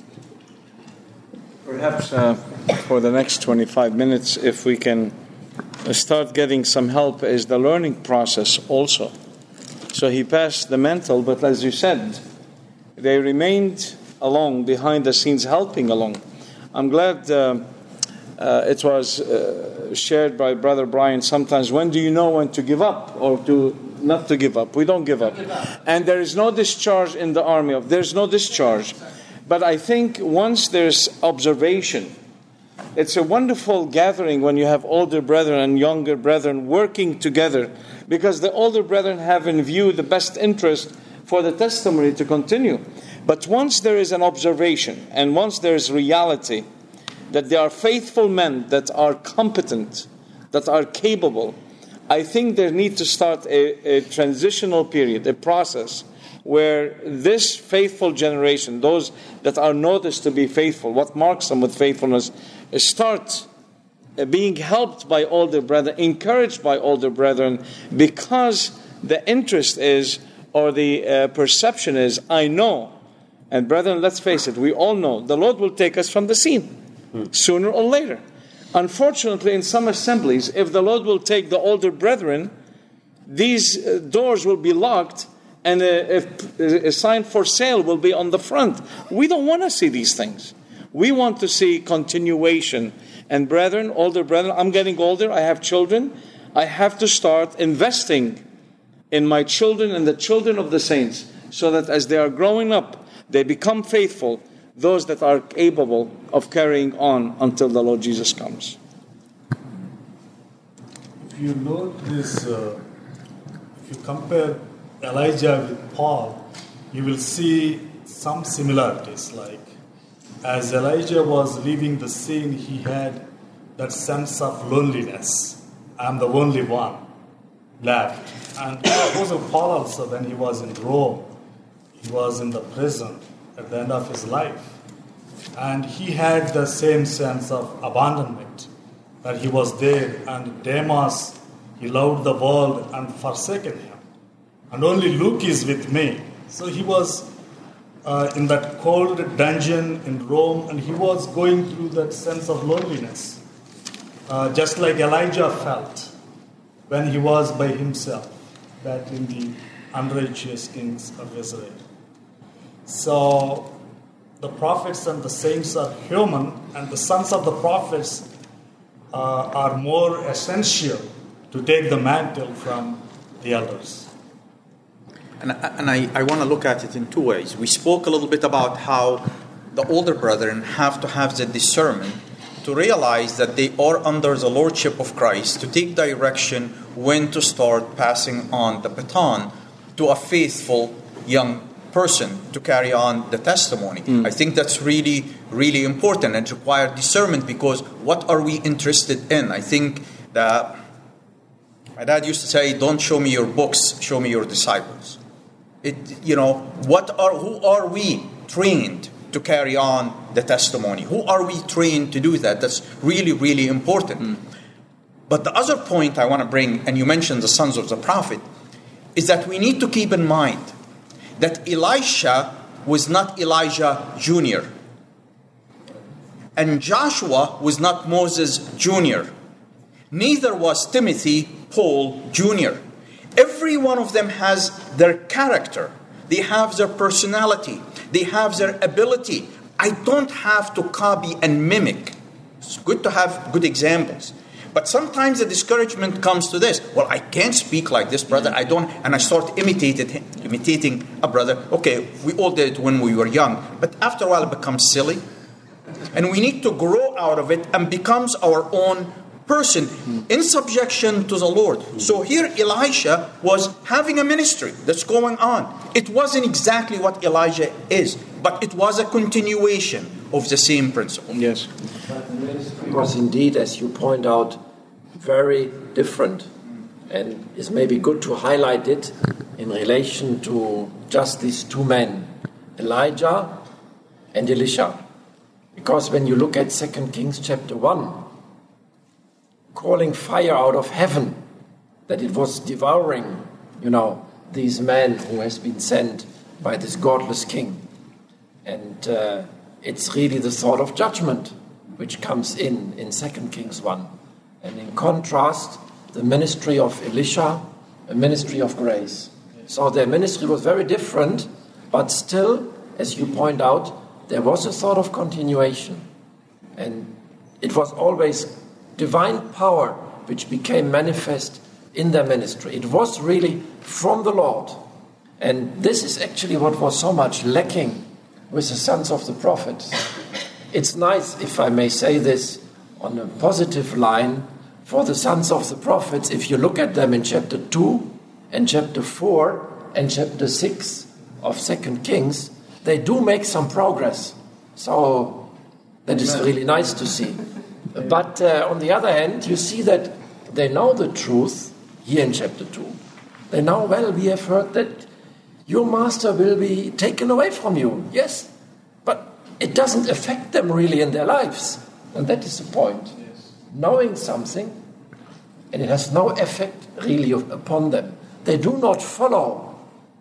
Perhaps uh, for the next twenty-five minutes, if we can start getting some help is the learning process also. So he passed the mental, but as you said, they remained along behind the scenes, helping along. I'm glad uh, uh, it was uh, shared by Brother Brian. Sometimes, when do you know when to give up or to not to give up? We don't give up. And there is no discharge in the army. Of There's no discharge. But I think once there's observation, it's a wonderful gathering when you have older brethren and younger brethren working together, because the older brethren have in view the best interest for the testimony to continue. But once there is an observation, and once there is reality, that they are faithful men, that are competent, that are capable, I think there need to start a, a transitional period, a process, where this faithful generation, those that are noticed to be faithful, what marks them with faithfulness, start being helped by older brethren, encouraged by older brethren, because the interest is, or the uh, perception is, I know. And brethren, let's face it, we all know the Lord will take us from the scene hmm. sooner or later. Unfortunately, in some assemblies, if the Lord will take the older brethren, these uh, doors will be locked, and a, a, a sign for sale will be on the front. We don't want to see these things. We want to see continuation. And brethren, older brethren, I'm getting older, I have children. I have to start investing in my children and the children of the saints, so that as they are growing up, they become faithful, those that are capable of carrying on until the Lord Jesus comes. If you note this, uh, if you compare Elijah with Paul, you will see some similarities. Like, as Elijah was leaving the scene, he had that sense of loneliness. I'm the only one left. And Apostle Paul also, when he was in Rome, he was in the prison at the end of his life. And he had the same sense of abandonment, that he was there, and Demas, he loved the world and forsaken him. And only Luke is with me. So he was uh, in that cold dungeon in Rome, and he was going through that sense of loneliness, uh, just like Elijah felt when he was by himself, battling the unrighteous kings of Israel. So the prophets and the saints are human, and the sons of the prophets uh, are more essential to take the mantle from the elders. And, and I, I want to look at it in two ways. We spoke a little bit about how the older brethren have to have the discernment to realize that they are under the lordship of Christ, to take direction when to start passing on the baton to a faithful young person to carry on the testimony. Mm. I think that's really, really important and requires discernment, because what are we interested in? I think that my dad used to say, don't show me your books, show me your disciples. It, you know, what are, who are we trained to carry on the testimony? Who are we trained to do that? That's really, really important. Mm. But the other point I want to bring, and you mentioned the sons of the prophet, is that we need to keep in mind that Elisha was not Elijah Junior And Joshua was not Moses Junior Neither was Timothy Paul Junior Every one of them has their character. They have their personality. They have their ability. I don't have to copy and mimic. It's good to have good examples. But sometimes the discouragement comes to this. Well, I can't speak like this brother. I don't, and I start imitated, imitating a brother. Okay, we all did it when we were young. But after a while it becomes silly. And we need to grow out of it and becomes our own person in subjection to the Lord. So here Elisha was having a ministry that's going on. It wasn't exactly what Elijah is, but it was a continuation of the same principle. Yes. It was indeed, as you point out, very different, and it's maybe good to highlight it in relation to just these two men, Elijah and Elisha. Because when you look at Second Kings chapter one, calling fire out of heaven, that it was devouring, you know, these men who has been sent by this godless king. And uh, it's really the thought of judgment which comes in in Second Kings one. And in contrast, the ministry of Elisha, a ministry of grace. So their ministry was very different, but still, as you point out, there was a sort of continuation. And it was always divine power which became manifest in their ministry. It was really from the Lord. And this is actually what was so much lacking with the sons of the prophets. It's nice, if I may say this, on a positive line, for the sons of the prophets, if you look at them in chapter two and chapter four and chapter six of Second Kings, they do make some progress. So that is really nice to see. But uh, on the other hand, you see that they know the truth here in chapter two. They know, well, we have heard that your master will be taken away from you. Yes, but it doesn't affect them really in their lives. And that is the point. Yes. Knowing something, and it has no effect really upon them. They do not follow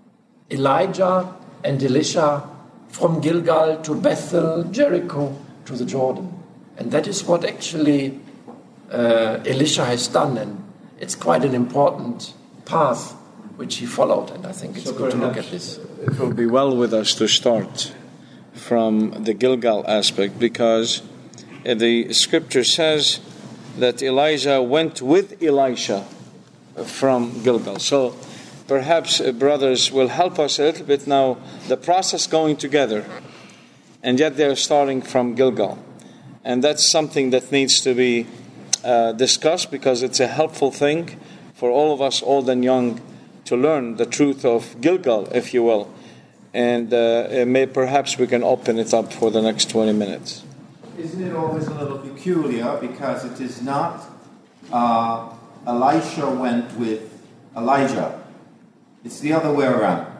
Elijah and Elisha from Gilgal to Bethel, Jericho, to the Jordan. And that is what actually uh, Elisha has done. And it's quite an important path which he followed. And I think it's so good to look at this. It will be well with us to start from the Gilgal aspect, because the scripture says that Elijah went with Elisha from Gilgal. So perhaps uh, brothers will help us a little bit now, the process going together, and yet they're starting from Gilgal. And that's something that needs to be uh, discussed, because it's a helpful thing for all of us, old and young, to learn the truth of Gilgal, if you will. And uh, it may, perhaps we can open it up for the next twenty minutes. Isn't it always a little peculiar, because it is not uh, Elisha went with Elijah. It's the other way around.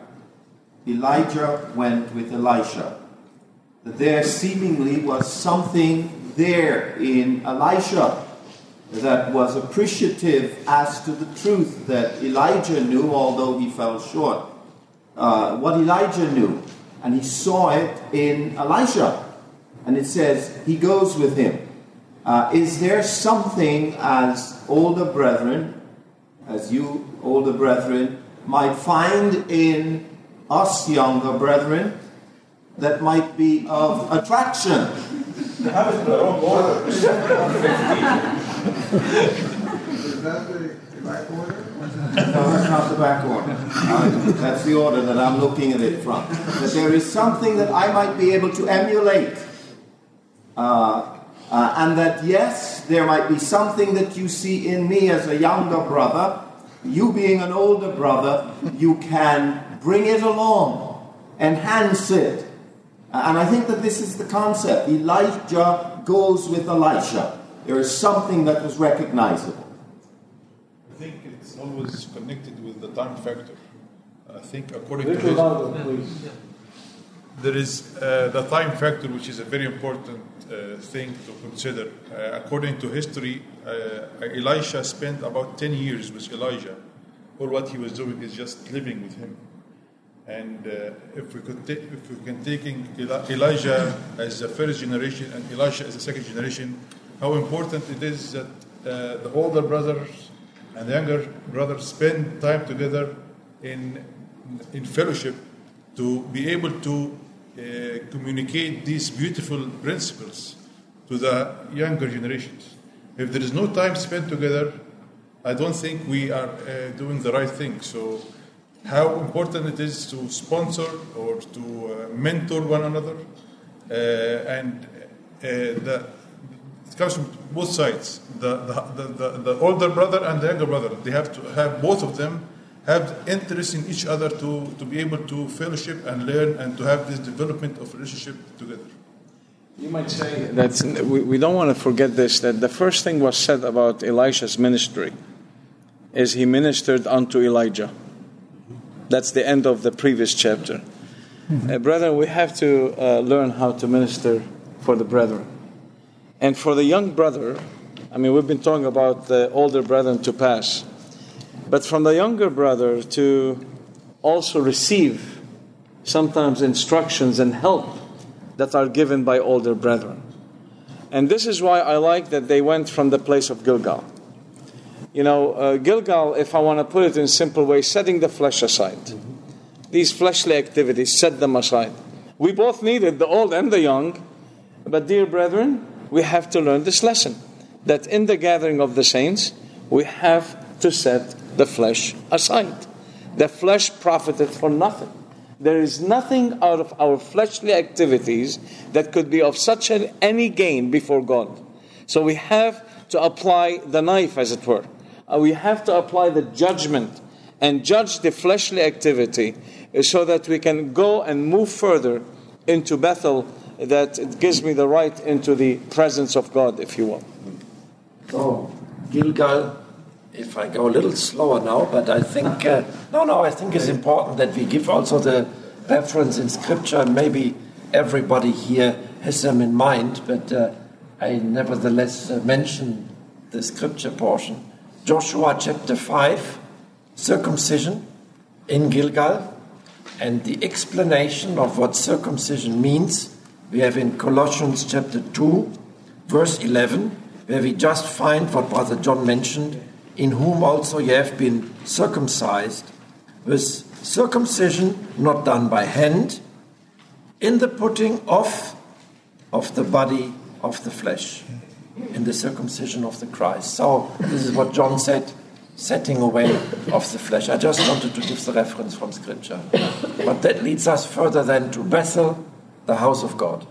Elijah went with Elisha. There seemingly was something there in Elisha that was appreciative as to the truth that Elijah knew, although he fell short. Uh, what Elijah knew, and he saw it in Elisha. And it says, he goes with him. Uh, is there something as older brethren, as you older brethren, might find in us younger brethren that might be of attraction? How is the wrong order? Is that the back order? No, that's not the back order. Uh, that's the order that I'm looking at it from. That there is something that I might be able to emulate. Uh, uh, and that, yes, there might be something that you see in me as a younger brother. You being an older brother, you can bring it along, enhance it. Uh, and I think that this is the concept. Elijah goes with Elisha. There is something that was recognizable. I think it's always connected with the time factor. I think according to Little his, louder, please. there is uh, the time factor, which is a very important uh, thing to consider. Uh, according to history, uh, Elisha spent about ten years with Elijah. All what he was doing is just living with him. And uh, if we could take, if we can taking Eli- Elijah as the first generation and Elisha as the second generation, how important it is that uh, the older brothers and the younger brothers spend time together in in fellowship to be able to uh, communicate these beautiful principles to the younger generations. If there is no time spent together, I don't think we are uh, doing the right thing. So how important it is to sponsor or to uh, mentor one another, uh, and uh, the, it comes from both sides. The the, the the the older brother and the younger brother, they have to have, both of them have interest in each other to, to be able to fellowship and learn and to have this development of relationship together. You might say that we, we don't want to forget this, that the first thing was said about Elisha's ministry is he ministered unto Elijah. That's the end of the previous chapter. Mm-hmm. Uh, brethren, we have to uh, learn how to minister for the brethren. And for the young brother, I mean, we've been talking about the older brethren to pass. But from the younger brother to also receive sometimes instructions and help that are given by older brethren. And this is why I like that they went from the place of Gilgal. You know, uh, Gilgal, if I want to put it in a simple way, setting the flesh aside. These fleshly activities, set them aside. We both need it, the old and the young. But dear brethren, we have to learn this lesson. That in the gathering of the saints, we have to set the flesh aside. The flesh profited for nothing. There is nothing out of our fleshly activities that could be of such an, any gain before God. So we have to apply the knife, as it were. Uh, we have to apply the judgment and judge the fleshly activity so that we can go and move further into Bethel, that it gives me the right into the presence of God, if you will. So, Gilgal, if I go a little slower now, but I think, uh, no, no, I think it's important that we give also the reference in Scripture. Maybe everybody here has them in mind, but uh, I nevertheless uh, mention the Scripture portion. Joshua chapter five, circumcision in Gilgal, and the explanation of what circumcision means we have in Colossians chapter two, verse eleven, where we just find what Brother John mentioned, in whom also ye have been circumcised, with circumcision not done by hand, in the putting off of the body of the flesh, in the circumcision of the Christ. So this is what John said, setting away of the flesh. I just wanted to give the reference from Scripture. But that leads us further then to Bethel, the house of God.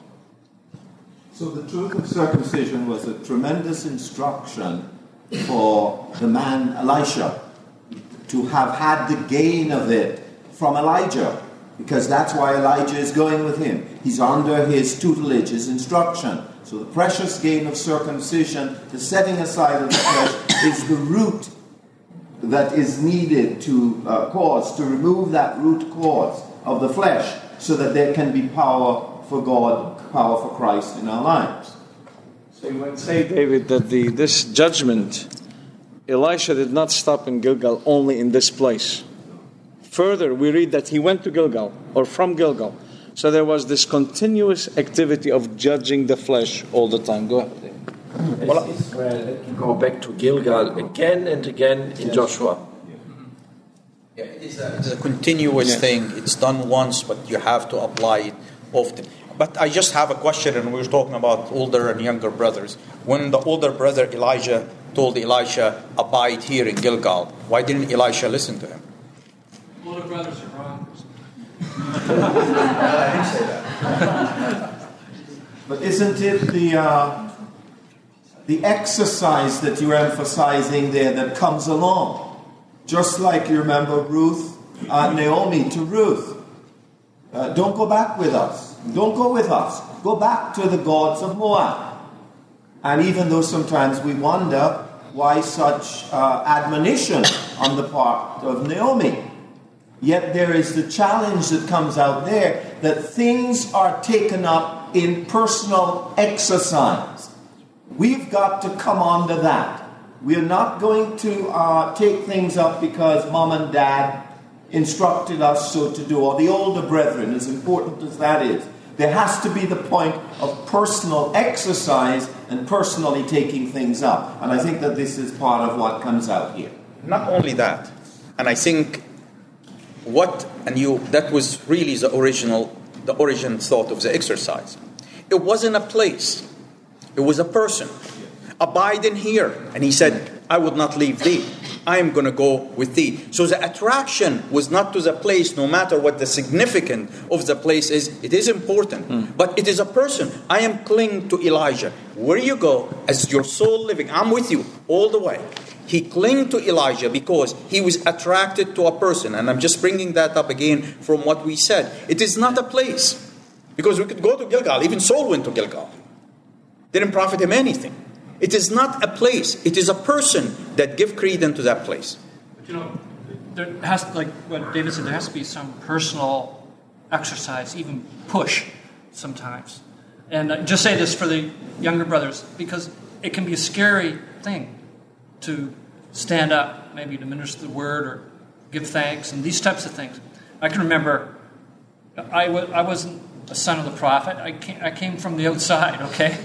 So the truth of circumcision was a tremendous instruction for the man Elisha to have had the gain of it from Elijah, because that's why Elijah is going with him. He's under his tutelage, his instruction. So the precious gain of circumcision, the setting aside of the flesh, is the root that is needed to uh, cause, to remove that root cause of the flesh, so that there can be power for God, power for Christ in our lives. So you might say, David, that the this judgment, Elisha did not stop in Gilgal only in this place. Further, we read that he went to Gilgal, or from Gilgal. So there was this continuous activity of judging the flesh all the time. Go ahead, David. Well, Israel had to go back to Gilgal again and again in Joshua. Yeah, it is a, it is a continuous yeah. thing. It's done once, but you have to apply it often. But I just have a question, and we were talking about older and younger brothers. When the older brother Elijah told Elisha, abide here in Gilgal, why didn't Elisha listen to him? Older brothers are wrong. I didn't say that. But isn't it the uh, the exercise that you're emphasizing there that comes along? Just like you remember Ruth, uh, Naomi to Ruth. Uh, don't go back with us. Don't go with us. Go back to the gods of Moab. And even though sometimes we wonder why such uh, admonition on the part of Naomi, yet there is the challenge that comes out there that things are taken up in personal exercise. We've got to come on to that. We're not going to uh, take things up because mom and dad instructed us so to do, or the older brethren, as important as that is. There has to be the point of personal exercise and personally taking things up. And I think that this is part of what comes out here. Not only that, and I think what, and you, that was really the original, the origin thought of the exercise. It wasn't a place. It was a person. Abide in here. And he said, I would not leave thee. I am going to go with thee. So the attraction was not to the place, no matter what the significance of the place is. It is important. Mm. But it is a person. I am clinging to Elijah. Where you go, as your soul living, I'm with you all the way. He clung to Elijah because he was attracted to a person. And I'm just bringing that up again from what we said. It is not a place. Because we could go to Gilgal. Even Saul went to Gilgal. Didn't profit him anything. It is not a place. It is a person that give credence to that place. But you know, there has, like what David said, there has to be some personal exercise, even push sometimes. And I just say this for the younger brothers, because it can be a scary thing to stand up, maybe to minister the word or give thanks and these types of things. I can remember I, w- I wasn't a son of the prophet. I came, I came from the outside, okay?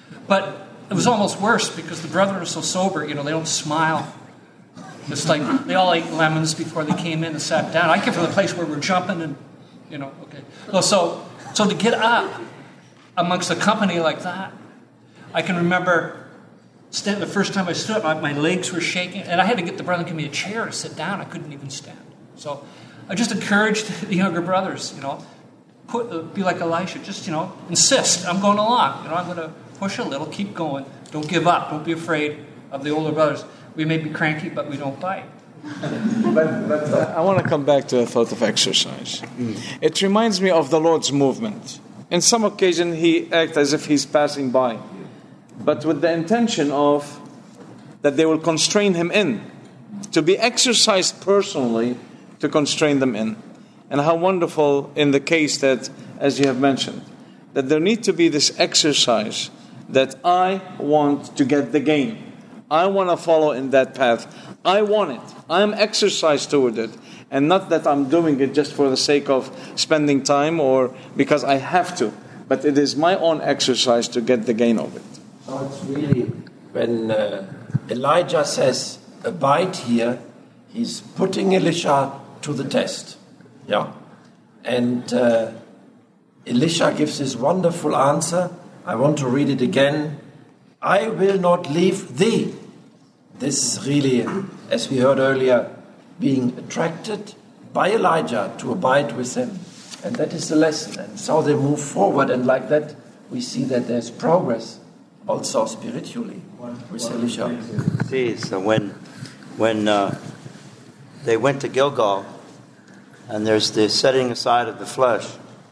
But it was almost worse because the brethren are so sober, you know, they don't smile. It's like they all ate lemons before they came in and sat down. I came from the place where we're jumping and, you know, okay. So, so, so to get up amongst a company like that, I can remember stand, the first time I stood up, my, my legs were shaking, and I had to get the brother to give me a chair to sit down. I couldn't even stand. So I just encouraged the younger brothers, you know, put uh, be like Elisha. Just, you know, insist. I'm going along. You know, I'm going to push a little, keep going. Don't give up. Don't be afraid of the older brothers. We may be cranky, but we don't bite. But, but uh, I want to come back to the thought of exercise. Mm. It reminds me of the Lord's movement. In some occasion, he acts as if he's passing by, but with the intention of that they will constrain him in, to be exercised personally, to constrain them in. And how wonderful in the case that, as you have mentioned, that there need to be this exercise that I want to get the gain. I want to follow in that path. I want it. I am exercised toward it. And not that I'm doing it just for the sake of spending time or because I have to. But it is my own exercise to get the gain of it. So it's really, when uh, Elijah says, abide here, he's putting Elisha to the test. Yeah. And uh, Elisha gives this wonderful answer. I want to read it again. I will not leave thee. This is really, as we heard earlier, being attracted by Elijah to abide with him. And that is the lesson. And so they move forward, and like that we see that there's progress also spiritually with Elisha. See, so when, when uh, they went to Gilgal, and there's the setting aside of the flesh,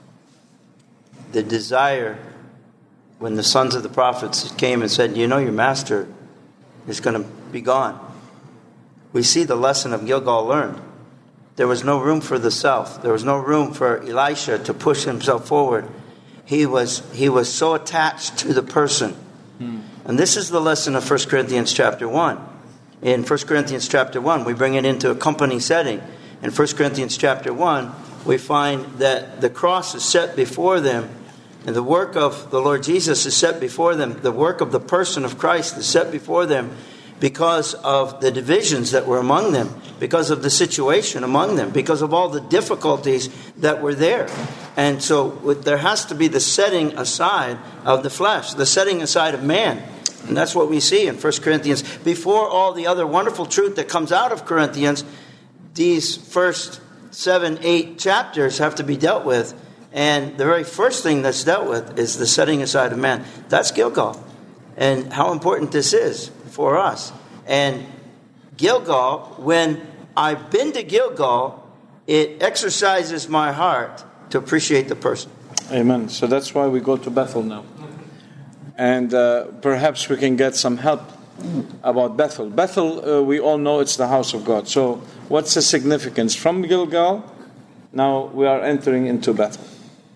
the desire, when the sons of the prophets came and said, you know, your master is going to be gone. We see the lesson of Gilgal learned. There was no room for the self. There was no room for Elisha to push himself forward. He was he was so attached to the person. Hmm. And this is the lesson of First Corinthians chapter one. In First Corinthians chapter one, we bring it into a company setting. In First Corinthians chapter one, we find that the cross is set before them, and the work of the Lord Jesus is set before them. The work of the person of Christ is set before them because of the divisions that were among them, because of the situation among them, because of all the difficulties that were there. And so there has to be the setting aside of the flesh, the setting aside of man. And that's what we see in First Corinthians. Before all the other wonderful truth that comes out of Corinthians, these first seven, eight chapters have to be dealt with. And the very first thing that's dealt with is the setting aside of man. That's Gilgal. And how important this is for us. And Gilgal, when I've been to Gilgal, it exercises my heart to appreciate the person. Amen. So that's why we go to Bethel now. And uh, perhaps we can get some help about Bethel. Bethel, uh, we all know it's the house of God. So what's the significance? From Gilgal, now we are entering into Bethel.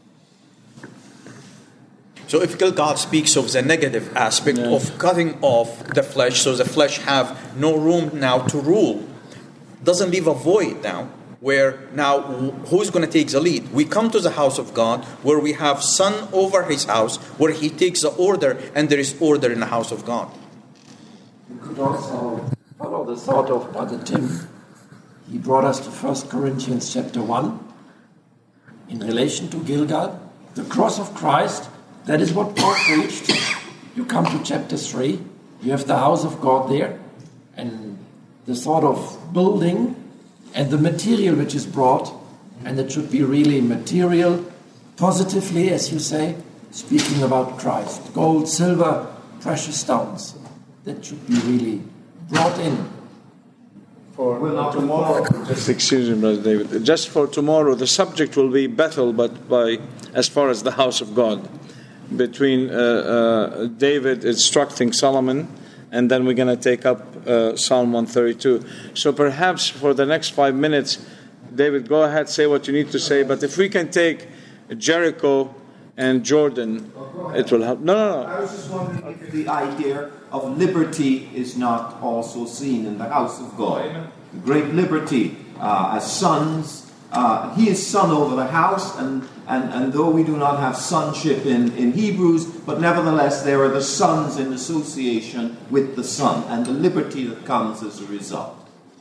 So if Gilgal speaks of the negative aspect yeah. of cutting off the flesh, so the flesh have no room now to rule, doesn't leave a void now, where now who's going to take the lead? We come to the house of God, where we have son over his house, where he takes the order, and there is order in the house of God. You could also follow the thought of Brother Tim. He brought us to First Corinthians chapter one, in relation to Gilgal, the cross of Christ. That is what Paul preached. You come to chapter three, you have the house of God there, and the sort of building and the material which is brought, and it should be really material, positively, as you say, speaking about Christ. Gold, silver, precious stones. That should be really brought in. For well, tomorrow, just excuse me, Brother David. Just for tomorrow, the subject will be Bethel, but by as far as the house of God. Between uh, uh, David instructing Solomon, and then we're going to take up uh, Psalm one thirty-two. So perhaps for the next five minutes, David, go ahead, say what you need to say. But if we can take Jericho and Jordan, it will help. No, no, no. I was just wondering if the idea of liberty is not also seen in the house of God. Great liberty uh, as sons uh, he is son over the house, and, and, and though we do not have sonship in, in Hebrews, but nevertheless there are the sons in association with the son, and the liberty that comes as a result.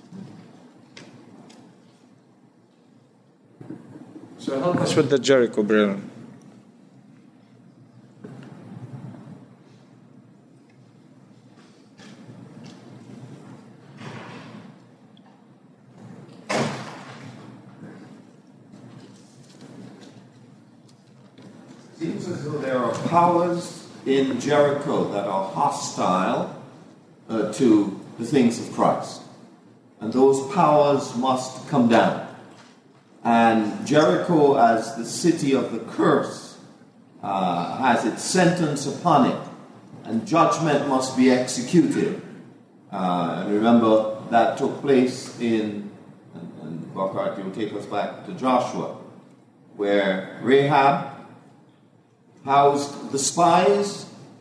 So help us with the Jericho, brethren. Seems as though there are powers in Jericho that are hostile uh, to the things of Christ. And those powers must come down. And Jericho, as the city of the curse, uh, has its sentence upon it. And judgment must be executed. Uh, and remember, that took place in, and, and Burkhard, you'll take us back to Joshua, where Rahab housed the spies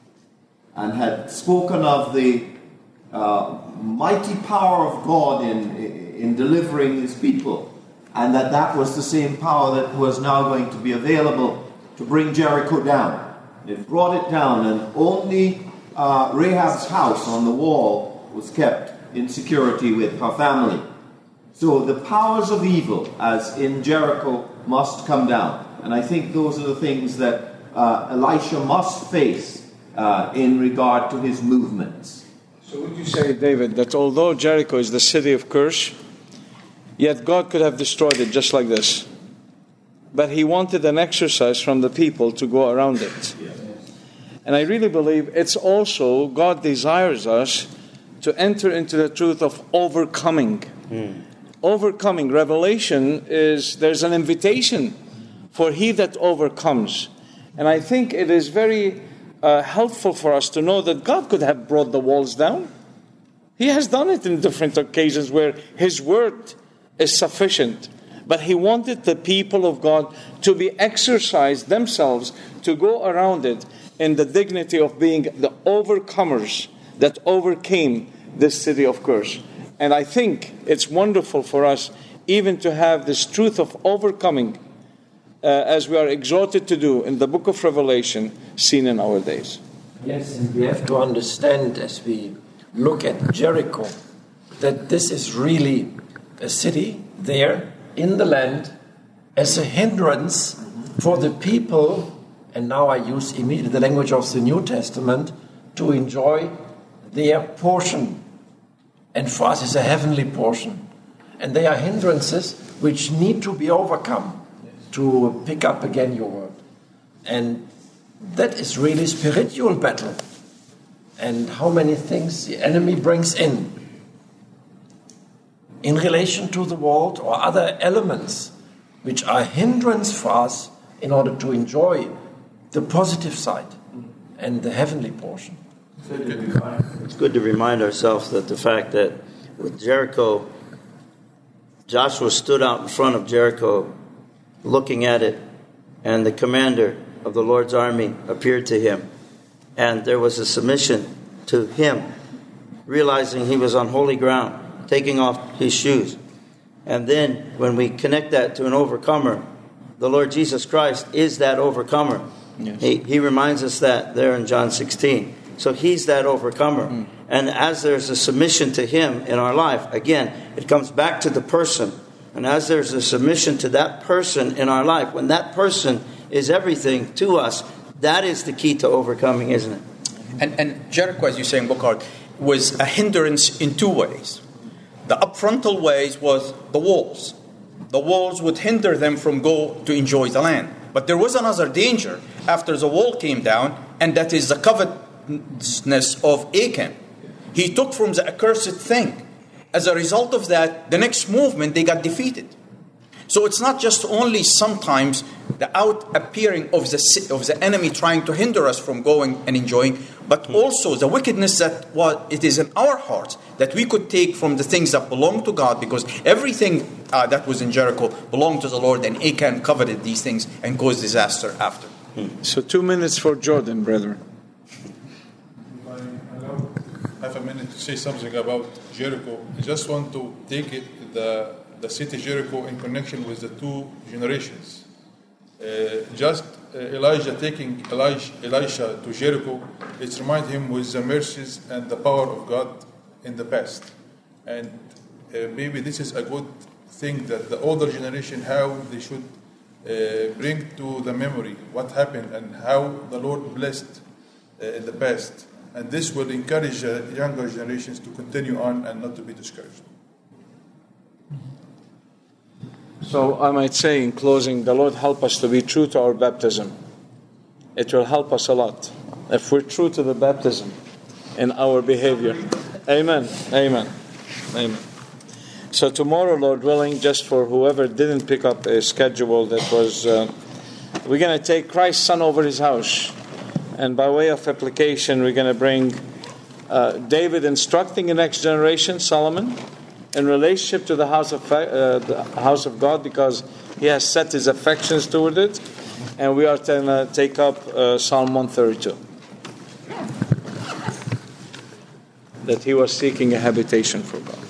and had spoken of the uh, mighty power of God in, in delivering his people, and that that was the same power that was now going to be available to bring Jericho down. It brought it down, and only uh, Rahab's house on the wall was kept in security with her family. So the powers of evil, as in Jericho, must come down. And I think those are the things that Uh, Elisha must face uh, in regard to his movements. So would you say, David, that although Jericho is the city of curse, yet God could have destroyed it just like this? But he wanted an exercise from the people to go around it. And I really believe it's also, God desires us to enter into the truth of overcoming. Mm. Overcoming. Revelation is, there's an invitation for he that overcomes. And I think it is very uh, helpful for us to know that God could have brought the walls down. He has done it in different occasions where his word is sufficient. But he wanted the people of God to be exercised themselves to go around it in the dignity of being the overcomers that overcame this city of curse. And I think it's wonderful for us even to have this truth of overcoming Uh, as we are exhorted to do in the book of Revelation, seen in our days. Yes, and we have to understand as we look at Jericho that this is really a city there in the land as a hindrance for the people, and now I use immediately the language of the New Testament, to enjoy their portion. And for us it's a heavenly portion. And they are hindrances which need to be overcome. To pick up again your word. And that is really spiritual battle. And how many things the enemy brings in. In relation to the world or other elements which are hindrance for us in order to enjoy the positive side and the heavenly portion. It's good to remind ourselves that the fact that with Jericho, Joshua stood out in front of Jericho looking at it, and the commander of the Lord's army appeared to him, and there was a submission to him, realizing he was on holy ground, taking off his shoes. And then when we connect that to an overcomer, the Lord Jesus Christ is that overcomer. Yes. He, he reminds us that there in John sixteen. So he's that overcomer. Mm. And as there's a submission to him in our life, again, it comes back to the person. And as there's a submission to that person in our life, when that person is everything to us, that is the key to overcoming, isn't it? And, and Jericho, as you say in Burkhard, was a hindrance in two ways. The upfrontal ways was the walls. The walls would hinder them from go to enjoy the land. But there was another danger after the wall came down, and that is the covetousness of Achan. He took from the accursed thing. As a result of that, the next movement, they got defeated. So it's not just only sometimes the out appearing of the of the enemy trying to hinder us from going and enjoying, but also the wickedness that what it is in our hearts that we could take from the things that belong to God, because everything uh, that was in Jericho belonged to the Lord, and Achan coveted these things and caused disaster after. So two minutes for Jordan, brethren. Have a minute to say something about Jericho. I just want to take it the the city Jericho in connection with the two generations. Uh, just uh, Elijah taking Elijah, Elisha to Jericho, it reminds him with the mercies and the power of God in the past. And uh, maybe this is a good thing that the older generation, how they should uh, bring to the memory what happened and how the Lord blessed uh, in the past. And this will encourage uh, younger generations to continue on and not to be discouraged. So I might say in closing, the Lord help us to be true to our baptism. It will help us a lot if we're true to the baptism in our behavior. Amen. Amen. Amen. So tomorrow, Lord willing, just for whoever didn't pick up a schedule that was, uh, we're going to take Christ's Son over his house. And by way of application, we're going to bring uh, David instructing the next generation, Solomon, in relationship to the house of uh, the house of God, because he has set his affections toward it. And we are going to take up uh, Psalm one thirty-two. That he was seeking a habitation for God.